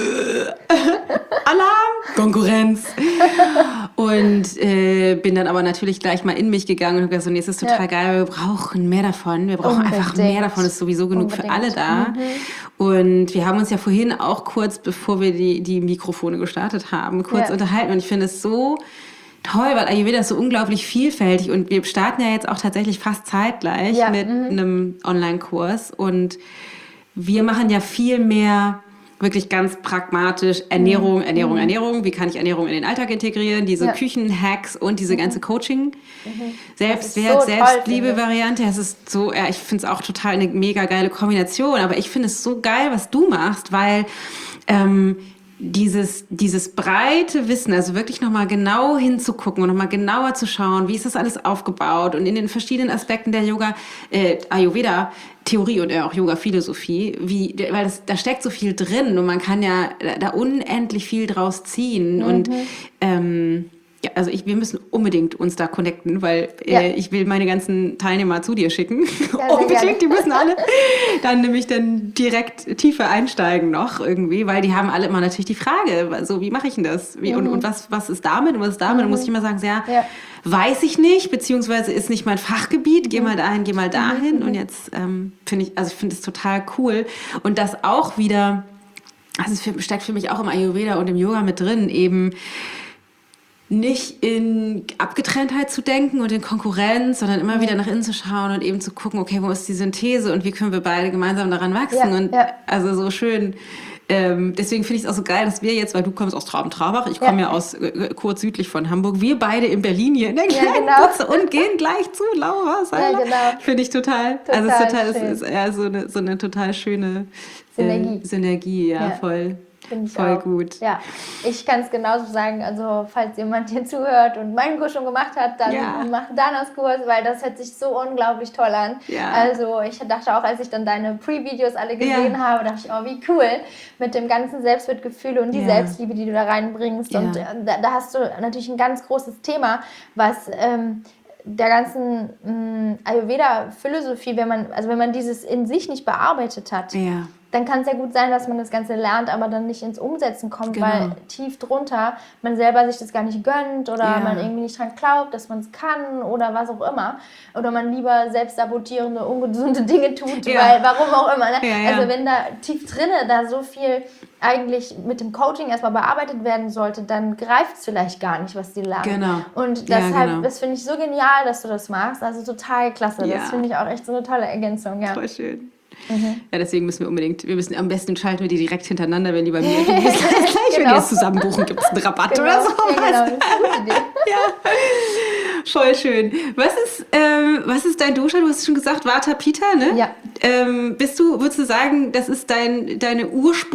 Alarm, Konkurrenz. Und äh, bin dann aber natürlich gleich mal in mich gegangen und habe gesagt, so, nee, das ist total ja. geil, wir brauchen mehr davon. Wir brauchen Unbedingt. einfach mehr davon, es ist sowieso genug Unbedingt. für alle da. Mhm. Und wir haben uns ja vorhin auch kurz, bevor wir die, die Mikrofone gestartet haben, kurz ja. unterhalten. Und ich finde es so toll, weil Ayurveda ist so unglaublich vielfältig und wir starten ja jetzt auch tatsächlich fast zeitgleich ja, mit m- einem Online-Kurs und wir machen ja viel mehr wirklich ganz pragmatisch Ernährung, Ernährung, mhm. Ernährung. Wie kann ich Ernährung in den Alltag integrieren? Diese ja. Küchen-Hacks und diese ganze Coaching, mhm. Selbstwert, so Selbstliebe-Variante. Es ist so, ja, ich finde es auch total eine mega geile Kombination, aber ich finde es so geil, was du machst, weil ähm, Dieses, dieses breite Wissen, also wirklich nochmal genau hinzugucken und nochmal genauer zu schauen, wie ist das alles aufgebaut und in den verschiedenen Aspekten der Yoga, äh, Ayurveda, Theorie und auch Yoga-Philosophie, wie, weil das, da steckt so viel drin und man kann ja da unendlich viel draus ziehen mhm. und ähm, ja, also ich, wir müssen unbedingt uns da connecten, weil ja. äh, ich will meine ganzen Teilnehmer zu dir schicken. Ja, unbedingt, die müssen alle dann nämlich dann direkt tiefer einsteigen noch irgendwie, weil die haben alle immer natürlich die Frage, so wie mache ich denn das? Wie, mhm. und, und was, was ist damit und was ist damit? Mhm. Und muss ich immer sagen, so, ja, ja, weiß ich nicht, beziehungsweise ist nicht mein Fachgebiet, geh mhm. mal dahin, geh mal dahin. Mhm. Und jetzt ähm, finde ich, also ich finde es total cool. Und das auch wieder, also es steckt für mich auch im Ayurveda und im Yoga mit drin, eben nicht in Abgetrenntheit zu denken und in Konkurrenz, sondern immer ja. wieder nach innen zu schauen und eben zu gucken, okay, wo ist die Synthese und wie können wir beide gemeinsam daran wachsen ja, und ja. also so schön. Ähm, deswegen finde ich es auch so geil, dass wir jetzt, weil du kommst aus Traben-Trabach, ich komme ja. ja aus äh, kurz südlich von Hamburg, wir beide in Berlin hier in der kleinen ja, genau. Putze und gehen gleich zu Laura. Ja, genau. Finde ich total, total also es ist, total, es ist ja so eine, so eine total schöne Synergie, äh, Synergie ja, ja, voll. Finde ich Voll auch. gut. Ja, ich kann es genauso sagen. Also, falls jemand hier zuhört und meinen Kurs schon gemacht hat, dann ja. macht Danas Kurs, weil das hört sich so unglaublich toll an. Ja. Also, ich dachte auch, als ich dann deine Pre-Videos alle gesehen ja. habe, dachte ich, oh, wie cool. Mit dem ganzen Selbstwertgefühl und die ja. Selbstliebe, die du da reinbringst. Ja. Und da, da hast du natürlich ein ganz großes Thema, was ähm, der ganzen mh, Ayurveda-Philosophie, wenn man, also wenn man dieses in sich nicht bearbeitet hat, ja. dann kann es ja gut sein, dass man das Ganze lernt, aber dann nicht ins Umsetzen kommt, genau. weil tief drunter man selber sich das gar nicht gönnt oder ja. man irgendwie nicht dran glaubt, dass man es kann oder was auch immer. Oder man lieber selbstsabotierende, ungesunde Dinge tut, ja. weil warum auch immer. Ne? Ja, ja. Also wenn da tief drinne da so viel eigentlich mit dem Coaching erstmal bearbeitet werden sollte, dann greift es vielleicht gar nicht, was die lernen. Genau. Und deshalb, ja, genau. das finde ich so genial, dass du das machst. Also total klasse. Ja. Das finde ich auch echt so eine tolle Ergänzung. Ja. Voll schön. Mhm. Ja, deswegen müssen wir unbedingt, wir müssen am besten schalten wir die direkt hintereinander, wenn die bei mir sind. Gleich, genau. Wenn die es zusammen buchen, gibt es einen Rabatt genau. oder so. Ja, genau, das ist eine gute Idee. Ja, voll schön. Was ist, ähm, was ist dein Dosha? Du hast schon gesagt, Vata Pitta, ne? Ja. Ähm, bist du, würdest du sagen, das ist dein, deine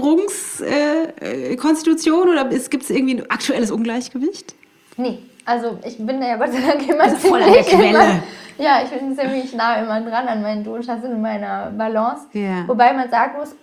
Ursprungskonstitution äh, oder gibt es irgendwie ein aktuelles Ungleichgewicht? Nee, also ich bin ja Gott sei Dank immer ziemlich voll an der Quelle. Immer, ja, ich bin ziemlich nah immer dran an meinen Doshas und meiner Balance. Ja. Wobei man sagen muss,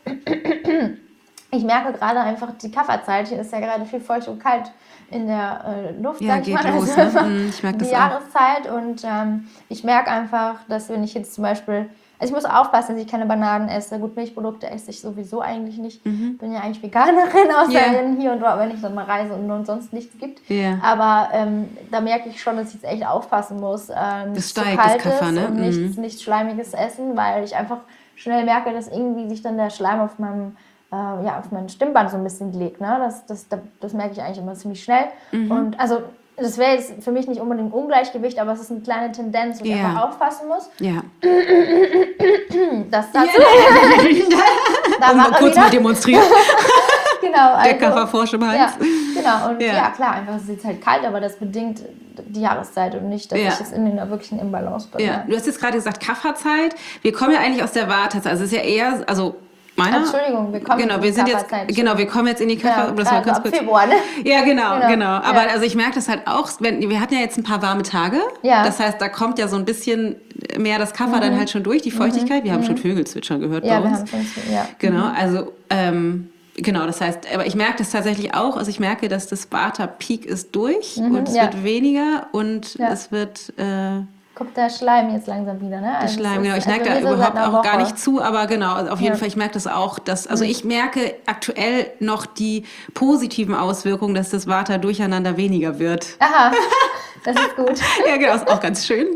ich merke gerade einfach, die Kafferzeit, hier ist ja gerade viel feucht und kalt in der äh, Luft, ja, sag ich geht mal. los, Also ne? Ich merke die das Jahreszeit auch. Und ähm, ich merke einfach, dass wenn ich jetzt zum Beispiel Also ich muss aufpassen, dass ich keine Bananen esse. Gut, Milchprodukte esse ich sowieso eigentlich nicht. Mhm. Bin ja eigentlich Veganerin, außer yeah. hier und dort, wenn ich dann mal reise und, und sonst nichts gibt. Yeah. Aber ähm, da merke ich schon, dass ich jetzt echt aufpassen muss. Ähm, das steigt, das Kaffer, ne? Und mhm. nichts, nichts Schleimiges essen, weil ich einfach schnell merke, dass irgendwie sich dann der Schleim auf meinem äh, ja, auf mein Stimmband so ein bisschen legt. Ne? Das, das, das, das merke ich eigentlich immer ziemlich schnell. Mhm. Und also das wäre jetzt für mich nicht unbedingt Ungleichgewicht, aber es ist eine kleine Tendenz, wo ich yeah. einfach aufpassen muss. Ja. Das dazu. Yeah. da um mal kurz mal demonstrieren. Genau. Also, der Kaffer vor im Hals. Ja, genau. Und ja. ja, klar, einfach es ist jetzt halt kalt, aber das bedingt die Jahreszeit und nicht, dass ja. ich jetzt in einer wirklichen Imbalance bin. Ja. Du hast jetzt gerade gesagt Kafferzeit. Wir kommen ja eigentlich aus der Wartezeit. Also es ist ja eher, also Meiner? Entschuldigung, wir kommen genau, in wir die sind jetzt, genau, wir kommen jetzt in die Kaffer. Genau, also ab Februar, ne? Ja, genau, genau. genau. Aber ja. also ich merke das halt auch, wenn, wir hatten ja jetzt ein paar warme Tage. Ja. Das heißt, da kommt ja so ein bisschen mehr das Kaffer mhm. dann halt schon durch, die Feuchtigkeit. Wir mhm. haben schon Vögelzwitschern gehört ja, bei uns. Ja, wir haben schon, ja. Genau, also, ähm, genau, das heißt, aber ich merke das tatsächlich auch. Also ich merke, dass das Vata-Peak ist durch mhm, und es ja. wird weniger und ja. es wird... Äh, kommt der Schleim jetzt langsam wieder, ne? Also der Schleim, genau. Ich also merke da überhaupt auch gar nicht zu, aber genau, auf jeden ja. Fall, ich merke das auch, dass, also ich merke aktuell noch die positiven Auswirkungen, dass das Vata durcheinander weniger wird. Aha, das ist gut. Ja, genau, ist auch ganz schön.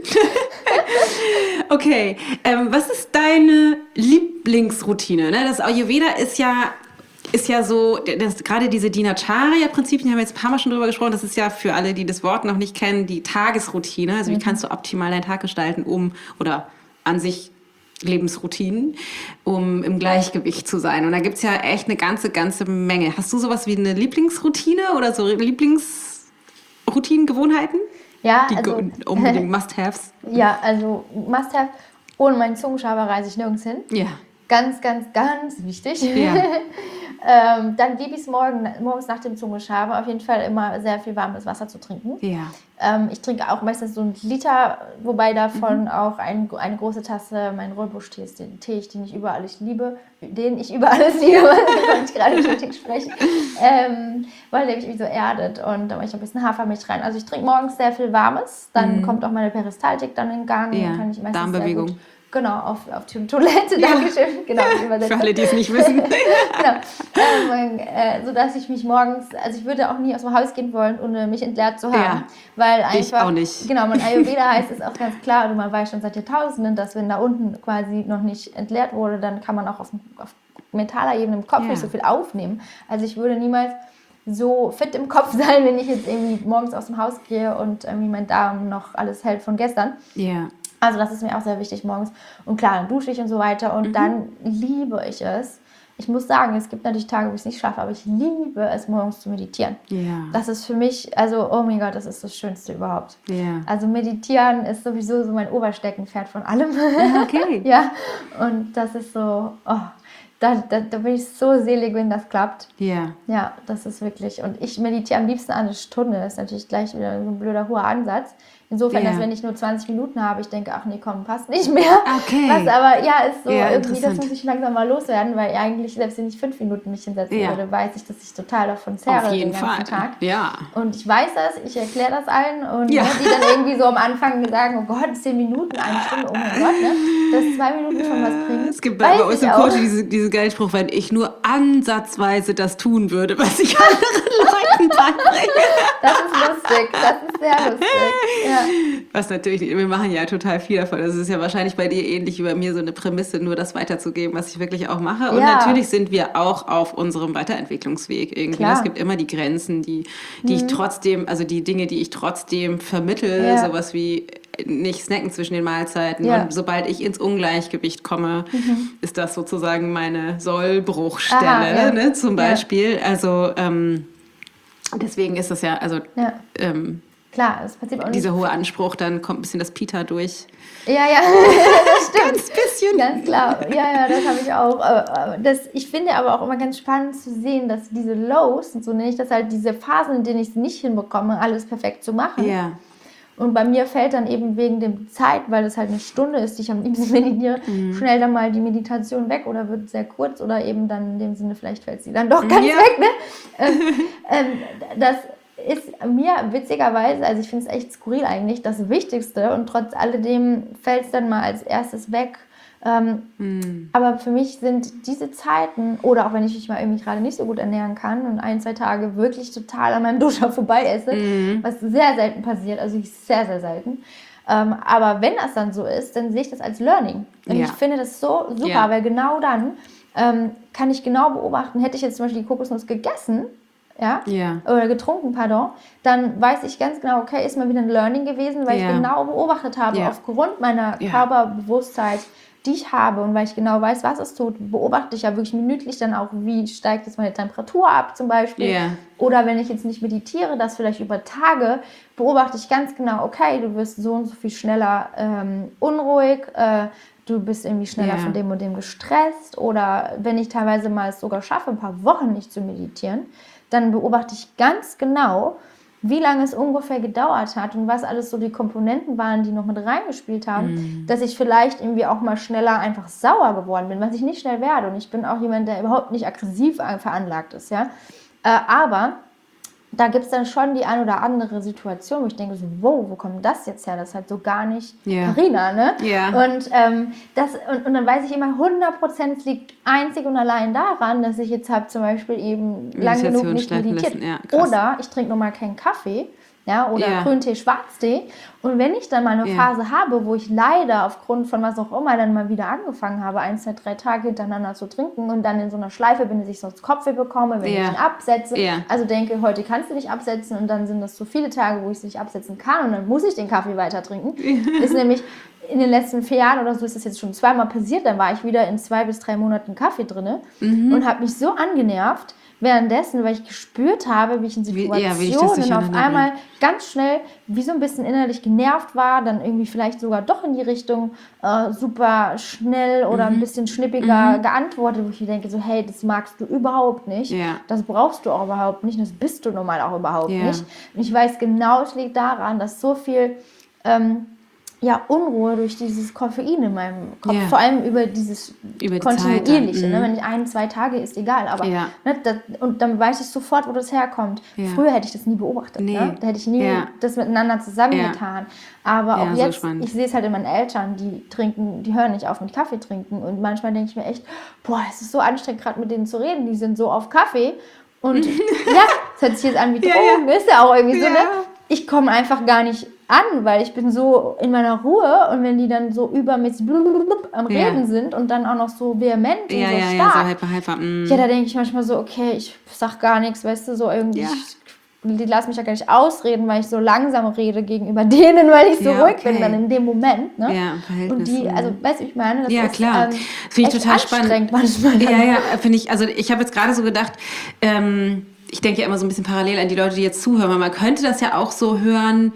Okay, ähm, was ist deine Lieblingsroutine? Ne? Das Ayurveda ist ja... ist ja so, das, gerade diese Dinacharya-Prinzipien, haben wir jetzt ein paar Mal schon drüber gesprochen, das ist ja für alle, die das Wort noch nicht kennen, die Tagesroutine. Also wie kannst du optimal deinen Tag gestalten, um, oder an sich Lebensroutinen, um im Gleichgewicht zu sein. Und da gibt's ja echt eine ganze, ganze Menge. Hast du sowas wie eine Lieblingsroutine oder so Lieblingsroutinengewohnheiten? Ja, die also... unbedingt Must-Haves. Ja, also Must-Have. Ohne meinen Zungenschaber reise ich nirgends hin. Ja. Ganz, ganz, ganz wichtig. Ja. ähm, dann liebe ich es morgen, morgens nach dem Zungenschaber auf jeden Fall immer sehr viel warmes Wasser zu trinken. Ja. Ähm, ich trinke auch meistens so einen Liter, wobei davon mhm. auch ein, eine große Tasse mein Rooibos-Tee ist, den Tee, den ich über alles liebe, den ich über alles liebe, wenn ich gerade richtig spreche, ähm, weil der mich irgendwie so erdet und da mache ich noch ein bisschen Hafermilch rein. Also ich trinke morgens sehr viel Warmes, dann mhm. kommt auch meine Peristaltik dann in Gang. Ja. Kann ich meistens Darmbewegung. Sehr gut Genau, auf, auf die Toilette, ja. Dankeschön. Genau, für alle, die es nicht wissen. genau. Ähm, äh, so dass ich mich morgens, also ich würde auch nie aus dem Haus gehen wollen, ohne mich entleert zu haben. Ja, weil einfach, ich auch nicht. Genau, mein Ayurveda heißt es auch ganz klar, und man weiß schon seit Jahrtausenden, dass wenn da unten quasi noch nicht entleert wurde, dann kann man auch auf, auf mentaler Ebene im Kopf ja. nicht so viel aufnehmen. Also ich würde niemals so fit im Kopf sein, wenn ich jetzt irgendwie morgens aus dem Haus gehe und irgendwie mein Darm noch alles hält von gestern. Ja. Also das ist mir auch sehr wichtig morgens. Und klar, dann dusche ich und so weiter. Und mhm. dann liebe ich es. Ich muss sagen, es gibt natürlich Tage, wo ich es nicht schaffe, aber ich liebe es, morgens zu meditieren. Ja. Das ist für mich, also oh mein Gott, das ist das Schönste überhaupt. Ja. Also meditieren ist sowieso so mein Obersteckenpferd von allem. Okay. Ja, und das ist so, oh, da, da, da bin ich so selig, wenn das klappt. Ja. Ja, das ist wirklich, und ich meditiere am liebsten eine Stunde. Das ist natürlich gleich wieder so ein blöder hoher Ansatz. Insofern, yeah. dass wenn ich nur zwanzig Minuten habe, ich denke, ach nee, komm, passt nicht mehr. Okay. Was aber, ja, ist so ja, irgendwie, das muss ich langsam mal loswerden, weil eigentlich, selbst wenn ich fünf Minuten mich hinsetzen ja. würde, weiß ich, dass ich total davon zehre Auf jeden den ganzen Fall. Tag. Ja. Und ich weiß das, ich erkläre das allen und ja. ne, die dann irgendwie so am Anfang sagen, oh Gott, zehn Minuten, eine Stunde, oh mein Gott, ne, dass zwei Minuten schon was bringen. Es gibt bei uns im Coaching diesen diese geilen Spruch, wenn ich nur ansatzweise das tun würde, was ich anderen Leuten beibringe. Das ist lustig, das ist sehr lustig. Ja. Was natürlich, wir machen ja total viel davon. Das ist ja wahrscheinlich bei dir ähnlich wie bei mir so eine Prämisse, nur das weiterzugeben, was ich wirklich auch mache. Und ja. natürlich sind wir auch auf unserem Weiterentwicklungsweg irgendwie. Klar. Es gibt immer die Grenzen, die, die mhm. ich trotzdem, also die Dinge, die ich trotzdem vermittle, ja. sowas wie nicht snacken zwischen den Mahlzeiten. Ja. Und sobald ich ins Ungleichgewicht komme, mhm. ist das sozusagen meine Sollbruchstelle, Aha, ja. ne, zum Beispiel. Ja. Also ähm, deswegen ist das ja, also ja. ähm, klar, das passiert auch nicht. Dieser hohe Anspruch, dann kommt ein bisschen das Pita durch. Ja, ja, das stimmt. Ganz bisschen. Ganz klar. Ja, ja, das habe ich auch. Das, ich finde aber auch immer ganz spannend zu sehen, dass diese Lows, und so nenne ich das halt, diese Phasen, in denen ich es nicht hinbekomme, alles perfekt zu machen. Ja. Und bei mir fällt dann eben wegen der Zeit, weil es halt eine Stunde ist, die ich am liebsten meditiere, mhm. schnell dann mal die Meditation weg oder wird sehr kurz oder eben dann in dem Sinne, vielleicht fällt sie dann doch ganz ja. weg. Ne? ähm, ähm, das ist mir witzigerweise, also ich finde es echt skurril eigentlich, das Wichtigste und trotz alledem fällt es dann mal als erstes weg, Ähm, Mhm. Aber für mich sind diese Zeiten, oder auch wenn ich mich mal irgendwie gerade nicht so gut ernähren kann und ein, zwei Tage wirklich total an meinem Dosha vorbei esse, Mhm. was sehr selten passiert, also sehr, sehr selten. Ähm, aber wenn das dann so ist, dann sehe ich das als Learning. Und Ja. ich finde das so super, Ja. weil genau dann ähm, kann ich genau beobachten, hätte ich jetzt zum Beispiel die Kokosnuss gegessen, ja, Ja. oder getrunken, pardon, dann weiß ich ganz genau, okay, ist mal wieder ein Learning gewesen, weil Ja. ich genau beobachtet habe, Ja. aufgrund meiner Ja. Körperbewusstheit, die ich habe und weil ich genau weiß, was es tut, beobachte ich ja wirklich minütlich dann auch, wie steigt jetzt meine Temperatur ab zum Beispiel. Ja. Oder wenn ich jetzt nicht meditiere, das vielleicht über Tage, beobachte ich ganz genau, okay, du wirst so und so viel schneller ähm, unruhig, äh, du bist irgendwie schneller Ja. von dem und dem gestresst. Oder wenn ich teilweise mal es sogar schaffe, ein paar Wochen nicht zu meditieren, dann beobachte ich ganz genau, wie lange es ungefähr gedauert hat und was alles so die Komponenten waren, die noch mit reingespielt haben, Mhm. dass ich vielleicht irgendwie auch mal schneller einfach sauer geworden bin, was ich nicht schnell werde. Und ich bin auch jemand, der überhaupt nicht aggressiv veranlagt ist, ja. Äh, aber da gibt es dann schon die ein oder andere Situation, wo ich denke so, wow, wo kommt das jetzt her? Das ist halt so gar nicht Ja. Carina, ne? Ja. Und, ähm, das, und, und dann weiß ich immer, hundert Prozent es liegt einzig und allein daran, dass ich jetzt habe zum Beispiel eben lang genug Meditation nicht schleifen meditiert. lassen, ja, krass. Oder ich trinke nochmal keinen Kaffee, ja, oder Ja. Grüntee, Schwarztee. Und wenn ich dann mal eine Ja. Phase habe, wo ich leider aufgrund von was auch immer dann mal wieder angefangen habe, ein, zwei, drei Tage hintereinander zu trinken und dann in so einer Schleife bin, dass ich sonst Kopfweh bekomme, wenn Ja. ich ihn absetze. Ja. Also denke, heute kannst du dich absetzen und dann sind das so viele Tage, wo ich es nicht absetzen kann und dann muss ich den Kaffee weiter trinken. Ist nämlich in den letzten vier Jahren oder so ist das jetzt schon zweimal passiert, dann war ich wieder in zwei bis drei Monaten Kaffee drin Mhm. und habe mich so angenervt währenddessen, weil ich gespürt habe, wie ich in Wie- Situationen ja, wie dich das auf durcheinander einmal ganz schnell wie so ein bisschen innerlich genervt war, dann irgendwie vielleicht sogar doch in die Richtung äh, super schnell oder Mhm. ein bisschen schnippiger geantwortet, wo ich mir denke, so hey, das magst du überhaupt nicht, Ja. das brauchst du auch überhaupt nicht, das bist du normal auch überhaupt Ja. nicht. Und ich weiß genau, es liegt daran, dass so viel ähm, ja, Unruhe durch dieses Koffein in meinem Kopf, Ja. vor allem über dieses Über die Zeit kontinuierliche, dann, ne? mhm. Wenn ich ein, zwei Tage ist, egal, aber Ja. ne, das, und dann weiß ich sofort, wo das herkommt. Ja. Früher hätte ich das nie beobachtet, Nee. ne? Da hätte ich nie Ja. das miteinander zusammengetan. Aber Ja, auch so jetzt, spannend. ich sehe es halt in meinen Eltern, die trinken, die hören nicht auf mit Kaffee trinken und manchmal denke ich mir echt, boah, es ist so anstrengend, gerade mit denen zu reden, die sind so auf Kaffee und ja, es hört sich jetzt an wie Ja, Drogen, ist ja auch irgendwie so, Ja. ne? Ich komme einfach gar nicht an, weil ich bin so in meiner Ruhe und wenn die dann so übermäßig blub am Ja. Reden sind und dann auch noch so vehement und Ja, so ja, ja, so stark, hyper, hyper. Mm. ja, da denke ich manchmal so, okay, ich sag gar nichts, weißt du, so irgendwie, Ja. ich, die lassen mich ja gar nicht ausreden, weil ich so langsam rede gegenüber denen, weil ich so Ja, ruhig okay. bin dann in dem Moment, ne? Ja, im Verhältnis, Und die, mm. also, weißt du, ich meine, das Ja, ist klar. ähm, Finde ich echt total spannend. anstrengend manchmal. Ja, ja, finde ich, also ich habe jetzt gerade so gedacht, ähm, ich denke ja immer so ein bisschen parallel an die Leute, die jetzt zuhören, weil man könnte das ja auch so hören,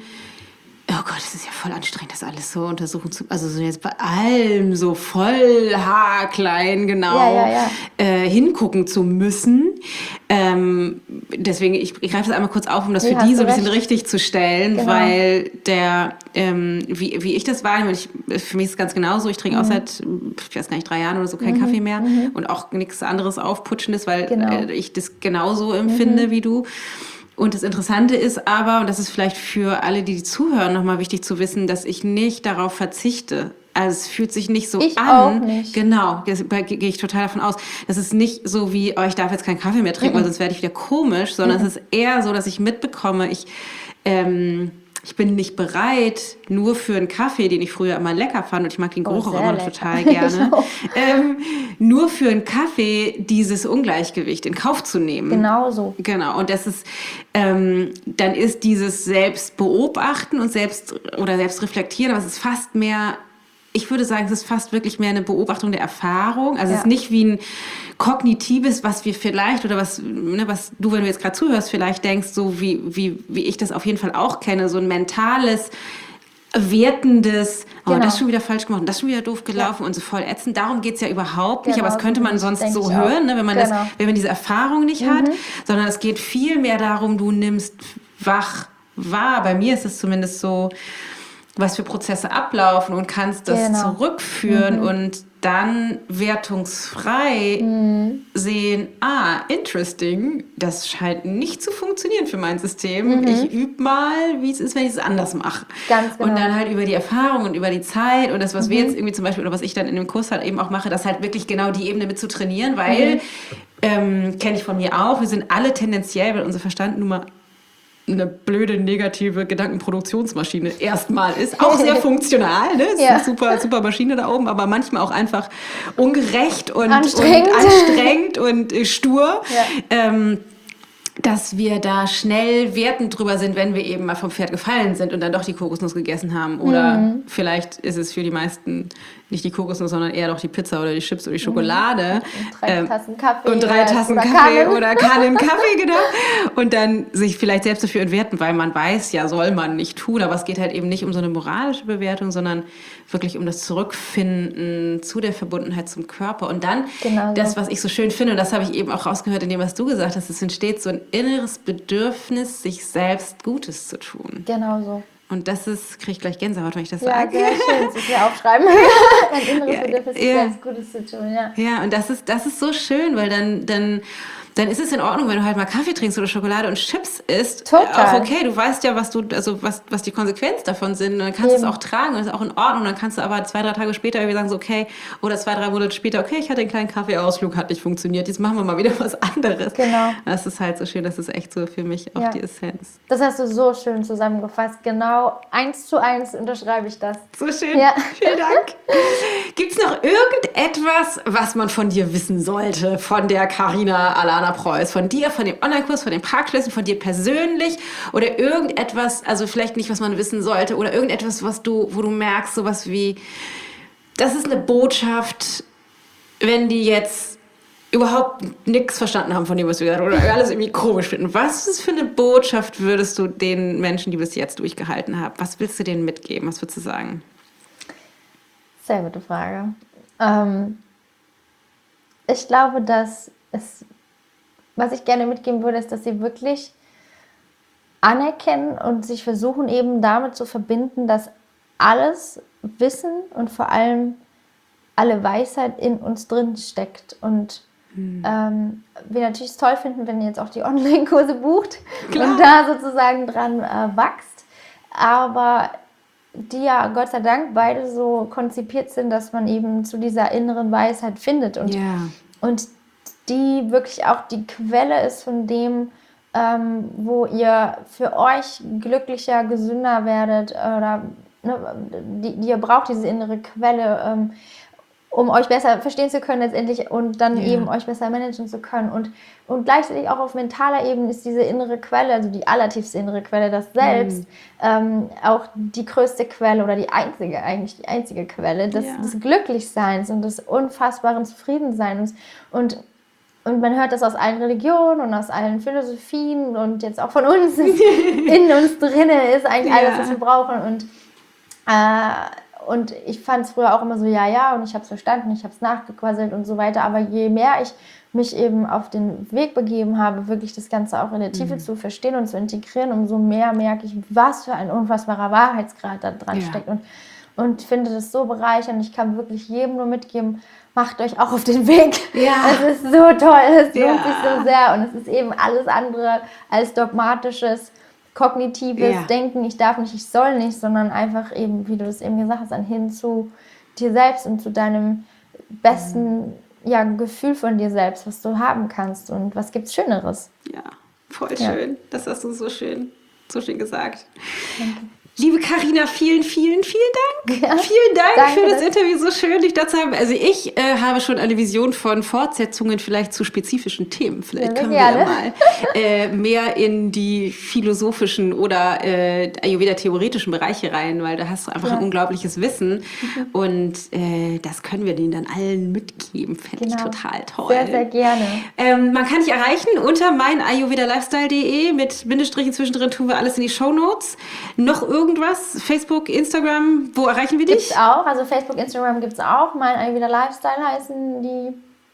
oh Gott, das ist ja voll anstrengend, das alles so untersuchen zu, also so jetzt bei allem so voll haarklein genau Ja, ja, ja. Äh, hingucken zu müssen. Ähm, deswegen, ich, ich greife das einmal kurz auf, um das Nee, für hast die du so ein bisschen recht. richtig zu stellen, Genau. weil der, ähm, wie, wie ich das wahrnehme, ich, für mich ist es ganz genauso, ich trinke auch Mhm. seit, ich weiß gar nicht, drei Jahren oder so keinen Kaffee mehr und auch nichts anderes Aufputschendes, weil Genau. äh, ich das genauso empfinde wie du. Und das Interessante ist aber, und das ist vielleicht für alle, die zuhören, nochmal wichtig zu wissen, dass ich nicht darauf verzichte. Also es fühlt sich nicht so Ich an. auch nicht. Genau, das- da gehe ich total davon aus. Das ist nicht so wie, oh, ich darf jetzt keinen Kaffee mehr trinken, weil sonst werde ich wieder komisch, sondern es ist eher so, dass ich mitbekomme, ich, ähm, ich bin nicht bereit, nur für einen Kaffee, den ich früher immer lecker fand, und ich mag den Geruch auch sehr immer noch lecker. total Ich gerne, auch. ähm, nur für einen Kaffee dieses Ungleichgewicht in Kauf zu nehmen. Genau so. Genau, und das ist, ähm, dann ist dieses Selbstbeobachten und selbst oder Selbstreflektieren, aber es ist fast mehr, ich würde sagen, es ist fast wirklich mehr eine Beobachtung der Erfahrung. Also Ja. es ist nicht wie ein kognitives, was wir vielleicht oder was, ne, was du, wenn du jetzt gerade zuhörst, vielleicht denkst, so wie, wie, wie ich das auf jeden Fall auch kenne, so ein mentales, wertendes, oh, Genau. das ist schon wieder falsch gemacht und das ist schon wieder doof gelaufen und so voll ätzend. Darum geht's ja überhaupt nicht, Genau, aber das könnte so man bin ich, sonst denk so ich auch. hören, ne, wenn man Genau. das, wenn man diese Erfahrung nicht hat, sondern es geht viel mehr darum, du nimmst wach wahr. Bei mir ist es zumindest so, was für Prozesse ablaufen und kannst das Genau. zurückführen und dann wertungsfrei mhm. sehen, ah, interesting, das scheint nicht zu funktionieren für mein System. Mhm. Ich übe mal, wie es ist, wenn ich es anders mache. Ganz genau. Und dann halt über die Erfahrung und über die Zeit und das, was mhm. wir jetzt irgendwie zum Beispiel, oder was ich dann in dem Kurs halt eben auch mache, das halt wirklich genau die Ebene mit zu trainieren, weil, mhm. ähm, kenne ich von mir auch, wir sind alle tendenziell, weil unser Verstand nun mal eine blöde, negative Gedankenproduktionsmaschine erstmal ist. Auch sehr funktional, ne? Ist ja. eine super, super Maschine da oben, aber manchmal auch einfach ungerecht und anstrengend und, anstrengend und äh, stur. Ja. Ähm, dass wir da schnell wertend drüber sind, wenn wir eben mal vom Pferd gefallen sind und dann doch die Kokosnuss gegessen haben. Oder mhm. vielleicht ist es für die meisten nicht die Kokosnuss, sondern eher doch die Pizza oder die Chips oder die Schokolade. Und drei ähm, Tassen Kaffee. Und drei Tassen oder Kaffee Kannen. oder Kannen Kaffee, genau. Und dann sich vielleicht selbst dafür entwerten, weil man weiß, ja, soll man nicht tun. Aber es geht halt eben nicht um so eine moralische Bewertung, sondern wirklich um das Zurückfinden zu der Verbundenheit zum Körper. Und dann genau so. Das, was ich so schön finde, und das habe ich eben auch rausgehört in dem, was du gesagt hast, es entsteht so ein inneres Bedürfnis, sich selbst Gutes zu tun. Genau so. Und das ist, kriege ich gleich Gänsehaut, wenn ich das ja, sage. Ja, sehr schön. Das muss ich mir aufschreiben. Ein inneres ja, Bedürfnis, sich ja. selbst Gutes zu tun, ja. Ja, und das ist, das ist so schön, weil dann, dann, dann ist es in Ordnung, wenn du halt mal Kaffee trinkst oder Schokolade und Chips isst. Total. Auch okay, du weißt ja, was du, also was, was die Konsequenzen davon sind. Und dann kannst du es auch tragen und ist auch in Ordnung. Dann kannst du aber zwei, drei Tage später irgendwie sagen, so okay, oder zwei, drei Monate später, okay, ich hatte einen kleinen Kaffeeausflug, hat nicht funktioniert, jetzt machen wir mal wieder was anderes. Genau. Das ist halt so schön, das ist echt so für mich auch ja. die Essenz. Das hast du so schön zusammengefasst. Genau, eins zu eins unterschreibe ich das. So schön, ja. vielen Dank. Gibt es noch irgendetwas, was man von dir wissen sollte, von der Carina Alana Preuß, von dir, von dem Online-Kurs, von den Parkschlüssen, von dir persönlich oder irgendetwas, also vielleicht nicht, was man wissen sollte oder irgendetwas, was du, wo du merkst, sowas wie, das ist eine Botschaft, wenn die jetzt überhaupt nichts verstanden haben von dem, was wir gesagt haben oder alles irgendwie komisch finden. Was ist für eine Botschaft würdest du den Menschen, die bis jetzt durchgehalten haben, was willst du denen mitgeben? Was würdest du sagen? Sehr gute Frage. Ähm, ich glaube, dass es, was ich gerne mitgeben würde, ist, dass sie wirklich anerkennen und sich versuchen, eben damit zu verbinden, dass alles Wissen und vor allem alle Weisheit in uns drin steckt. Und hm. ähm, wir natürlich es toll finden, wenn ihr jetzt auch die Online-Kurse bucht Klar. und da sozusagen dran äh, wächst. Aber die ja Gott sei Dank beide so konzipiert sind, dass man eben zu dieser inneren Weisheit findet. Und, yeah. und die wirklich auch die Quelle ist von dem, ähm, wo ihr für euch glücklicher, gesünder werdet oder ne, die, die ihr braucht, diese innere Quelle, ähm, um euch besser verstehen zu können letztendlich und dann yeah. eben euch besser managen zu können. Und, und gleichzeitig auch auf mentaler Ebene ist diese innere Quelle, also die allertiefste innere Quelle, das Selbst, mm. ähm, auch die größte Quelle oder die einzige, eigentlich die einzige Quelle des, yeah. des Glücklichseins und des unfassbaren Zufriedenseins. Und Und man hört das aus allen Religionen und aus allen Philosophien und jetzt auch von uns. In uns drinne ist eigentlich alles, ja. was wir brauchen. Und, äh, und ich fand es früher auch immer so, ja, ja, und ich habe es verstanden, ich habe es nachgequasselt und so weiter. Aber je mehr ich mich eben auf den Weg begeben habe, wirklich das Ganze auch in der Tiefe mhm. zu verstehen und zu integrieren, umso mehr merke ich, was für ein unfassbarer Wahrheitsgrad da dran ja. steckt. Und, und finde das so bereichernd. Ich kann wirklich jedem nur mitgeben, macht euch auch auf den Weg. Ja. Es ist so toll, es ja. lohnt sich so sehr. Und es ist eben alles andere als dogmatisches, kognitives ja. Denken. Ich darf nicht, ich soll nicht, sondern einfach eben, wie du es eben gesagt hast, dann hin zu dir selbst und zu deinem besten mhm. ja, Gefühl von dir selbst, was du haben kannst. Und was gibt's Schöneres? Ja, voll ja. schön. Das hast du so schön, so schön gesagt. Danke. Liebe Carina, vielen, vielen, vielen Dank. Ja, vielen Dank danke, für das Interview. So schön, dich dazu haben. Also ich äh, habe schon eine Vision von Fortsetzungen vielleicht zu spezifischen Themen. Vielleicht ja, können wir ja mal äh, mehr in die philosophischen oder äh, Ayurveda-theoretischen Bereiche rein, weil da hast du einfach ja. ein unglaubliches Wissen. Mhm. Und äh, das können wir denen dann allen mitgeben. Fände genau. ich total toll. Sehr, sehr gerne. Ähm, man kann dich erreichen unter mein ayurveda lifestyle punkt de. Mit Bindestrichen zwischendrin tun wir alles in die Shownotes. Noch irgendwas? Irgendwas? Facebook, Instagram, wo erreichen wir dich? Gibt's auch, also Facebook, Instagram gibt's auch. Mein Ayurveda Lifestyle heißen die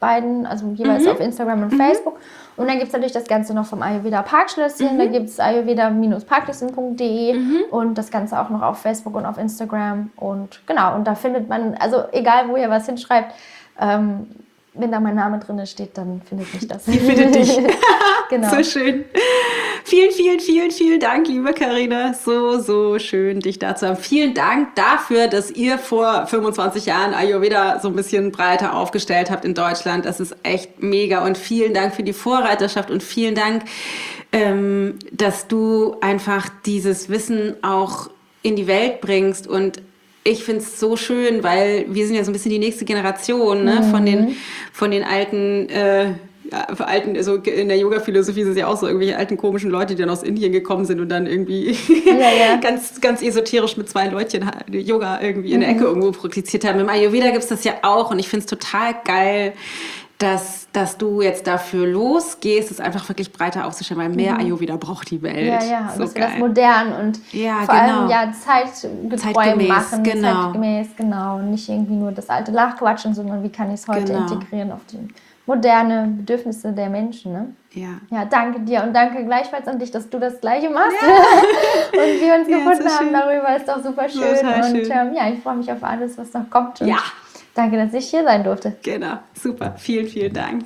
beiden, also jeweils Mhm. auf Instagram und Mhm. Facebook. Und dann gibt es natürlich das Ganze noch vom Ayurveda Parkschlösschen. Mhm. Da gibt es ayurveda parkschlösschen punkt de Mhm. und das Ganze auch noch auf Facebook und auf Instagram. Und genau, und da findet man, also egal wo ihr was hinschreibt, ähm, wenn da mein Name drin steht, dann findet mich das. Die findet dich. Genau. So schön. Vielen, vielen, vielen, vielen Dank, liebe Carina. So, so schön, dich da zu haben. Vielen Dank dafür, dass ihr vor fünfundzwanzig Jahren Ayurveda so ein bisschen breiter aufgestellt habt in Deutschland. Das ist echt mega. Und vielen Dank für die Vorreiterschaft und vielen Dank, ähm, dass du einfach dieses Wissen auch in die Welt bringst. Und ich finde es so schön, weil wir sind ja so ein bisschen die nächste Generation, ne, von den, von den alten, äh, ja, für alten, also in der Yoga-Philosophie ist es ja auch so, irgendwelche alten komischen Leute, die dann aus Indien gekommen sind und dann irgendwie Ja, ja. ganz, ganz esoterisch mit zwei Leutchen Yoga irgendwie in der Ecke irgendwo praktiziert haben. Im Ayurveda gibt es das ja auch und ich finde es total geil, dass, dass du jetzt dafür losgehst, es einfach wirklich breiter aufzustellen, weil mehr Ayurveda braucht die Welt. Ja, ja, und so dass wir das geil. modern und Ja, vor genau. allem ja zeitgetreu Zeitgemäß, machen, genau. zeitgemäß, genau, und nicht irgendwie nur das alte nachquatschen, sondern wie kann ich es heute Genau. integrieren auf die moderne Bedürfnisse der Menschen, ne? Ja. Ja, danke dir und danke gleichfalls an dich, dass du das Gleiche machst und wir uns Ja, gefunden so haben schön. darüber, ist doch super schön Total und schön. ähm, ja, ich freue mich auf alles, was noch kommt und Ja. danke, dass ich hier sein durfte. Genau, super. Vielen, vielen Dank.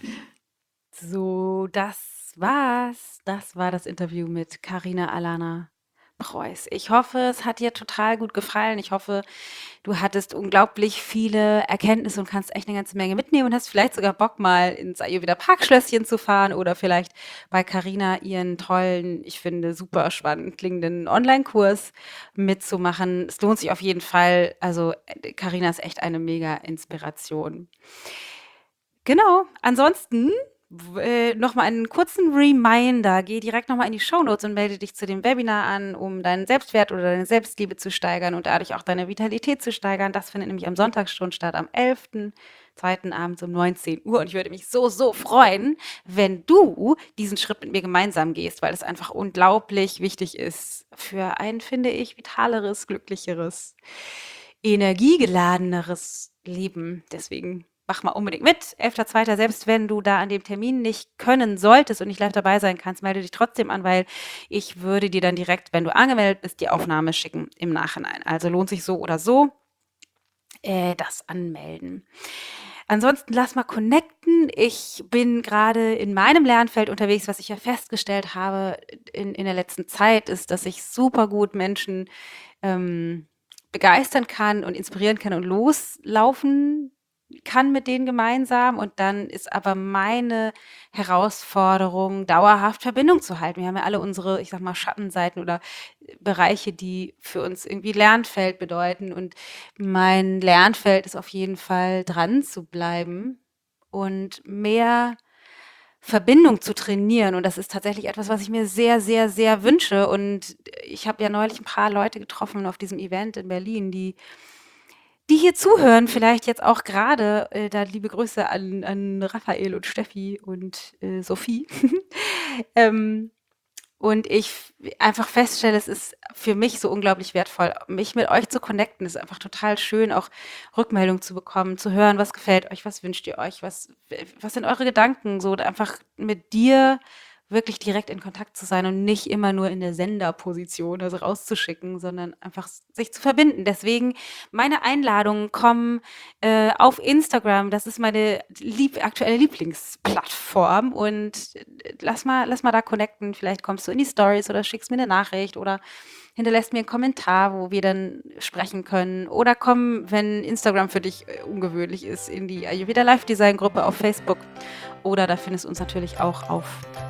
So, das war's. Das war das Interview mit Carina Alana Preuß. Ich hoffe, es hat dir total gut gefallen. Ich hoffe, du hattest unglaublich viele Erkenntnisse und kannst echt eine ganze Menge mitnehmen und hast vielleicht sogar Bock, mal ins Ayurveda Parkschlösschen zu fahren oder vielleicht bei Carina ihren tollen, ich finde, super spannend klingenden Online-Kurs mitzumachen. Es lohnt sich auf jeden Fall. Also Carina ist echt eine mega Inspiration. Genau, ansonsten äh, nochmal einen kurzen Reminder. Geh direkt nochmal in die Shownotes und melde dich zu dem Webinar an, um deinen Selbstwert oder deine Selbstliebe zu steigern und dadurch auch deine Vitalität zu steigern. Das findet nämlich am Sonntagsstunde statt, am elften zweiten abends um neunzehn Uhr. Und ich würde mich so, so freuen, wenn du diesen Schritt mit mir gemeinsam gehst, weil es einfach unglaublich wichtig ist für ein, finde ich, vitaleres, glücklicheres, energiegeladeneres Leben. Deswegen mach mal unbedingt mit. elfter zweiter Selbst wenn du da an dem Termin nicht können solltest und nicht live dabei sein kannst, melde dich trotzdem an, weil ich würde dir dann direkt, wenn du angemeldet bist, die Aufnahme schicken im Nachhinein. Also lohnt sich so oder so äh, das anmelden. Ansonsten lass mal connecten. Ich bin gerade in meinem Lernfeld unterwegs. Was ich ja festgestellt habe in, in der letzten Zeit, ist, dass ich super gut Menschen ähm, begeistern kann und inspirieren kann und loslaufen kann mit denen gemeinsam. Und dann ist aber meine Herausforderung, dauerhaft Verbindung zu halten. Wir haben ja alle unsere, ich sag mal, Schattenseiten oder Bereiche, die für uns irgendwie Lernfeld bedeuten. Und mein Lernfeld ist auf jeden Fall dran zu bleiben und mehr Verbindung zu trainieren. Und das ist tatsächlich etwas, was ich mir sehr, sehr, sehr wünsche. Und ich habe ja neulich ein paar Leute getroffen auf diesem Event in Berlin, die die hier zuhören, vielleicht jetzt auch gerade, äh, da liebe Grüße an, an Raphael und Steffi und äh, Sophie. ähm, und ich einfach feststelle, es ist für mich so unglaublich wertvoll, mich mit euch zu connecten. Es ist einfach total schön, auch Rückmeldung zu bekommen, zu hören, was gefällt euch, was wünscht ihr euch, was, was sind eure Gedanken, so einfach mit dir wirklich direkt in Kontakt zu sein und nicht immer nur in der Senderposition, also rauszuschicken, sondern einfach sich zu verbinden. Deswegen meine Einladungen kommen äh, auf Instagram. Das ist meine lieb aktuelle Lieblingsplattform und äh, lass mal, lass mal da connecten. Vielleicht kommst du in die Stories oder schickst mir eine Nachricht oder hinterlässt mir einen Kommentar, wo wir dann sprechen können. Oder komm, wenn Instagram für dich äh, ungewöhnlich ist, in die Ayurveda Live Design Gruppe auf Facebook. Oder da findest du uns natürlich auch auf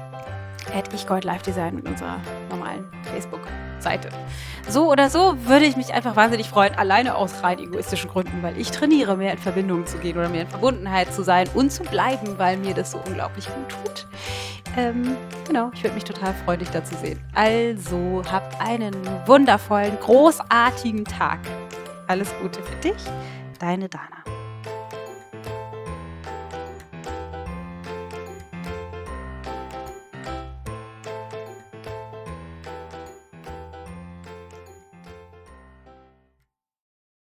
at ichgold Live Design mit unserer normalen Facebook-Seite. So oder so würde ich mich einfach wahnsinnig freuen, alleine aus rein egoistischen Gründen, weil ich trainiere, mehr in Verbindung zu gehen oder mehr in Verbundenheit zu sein und zu bleiben, weil mir das so unglaublich gut tut. Ähm, genau, ich würde mich total freuen, dich da zu sehen. Also, habt einen wundervollen, großartigen Tag. Alles Gute für dich, deine Dana.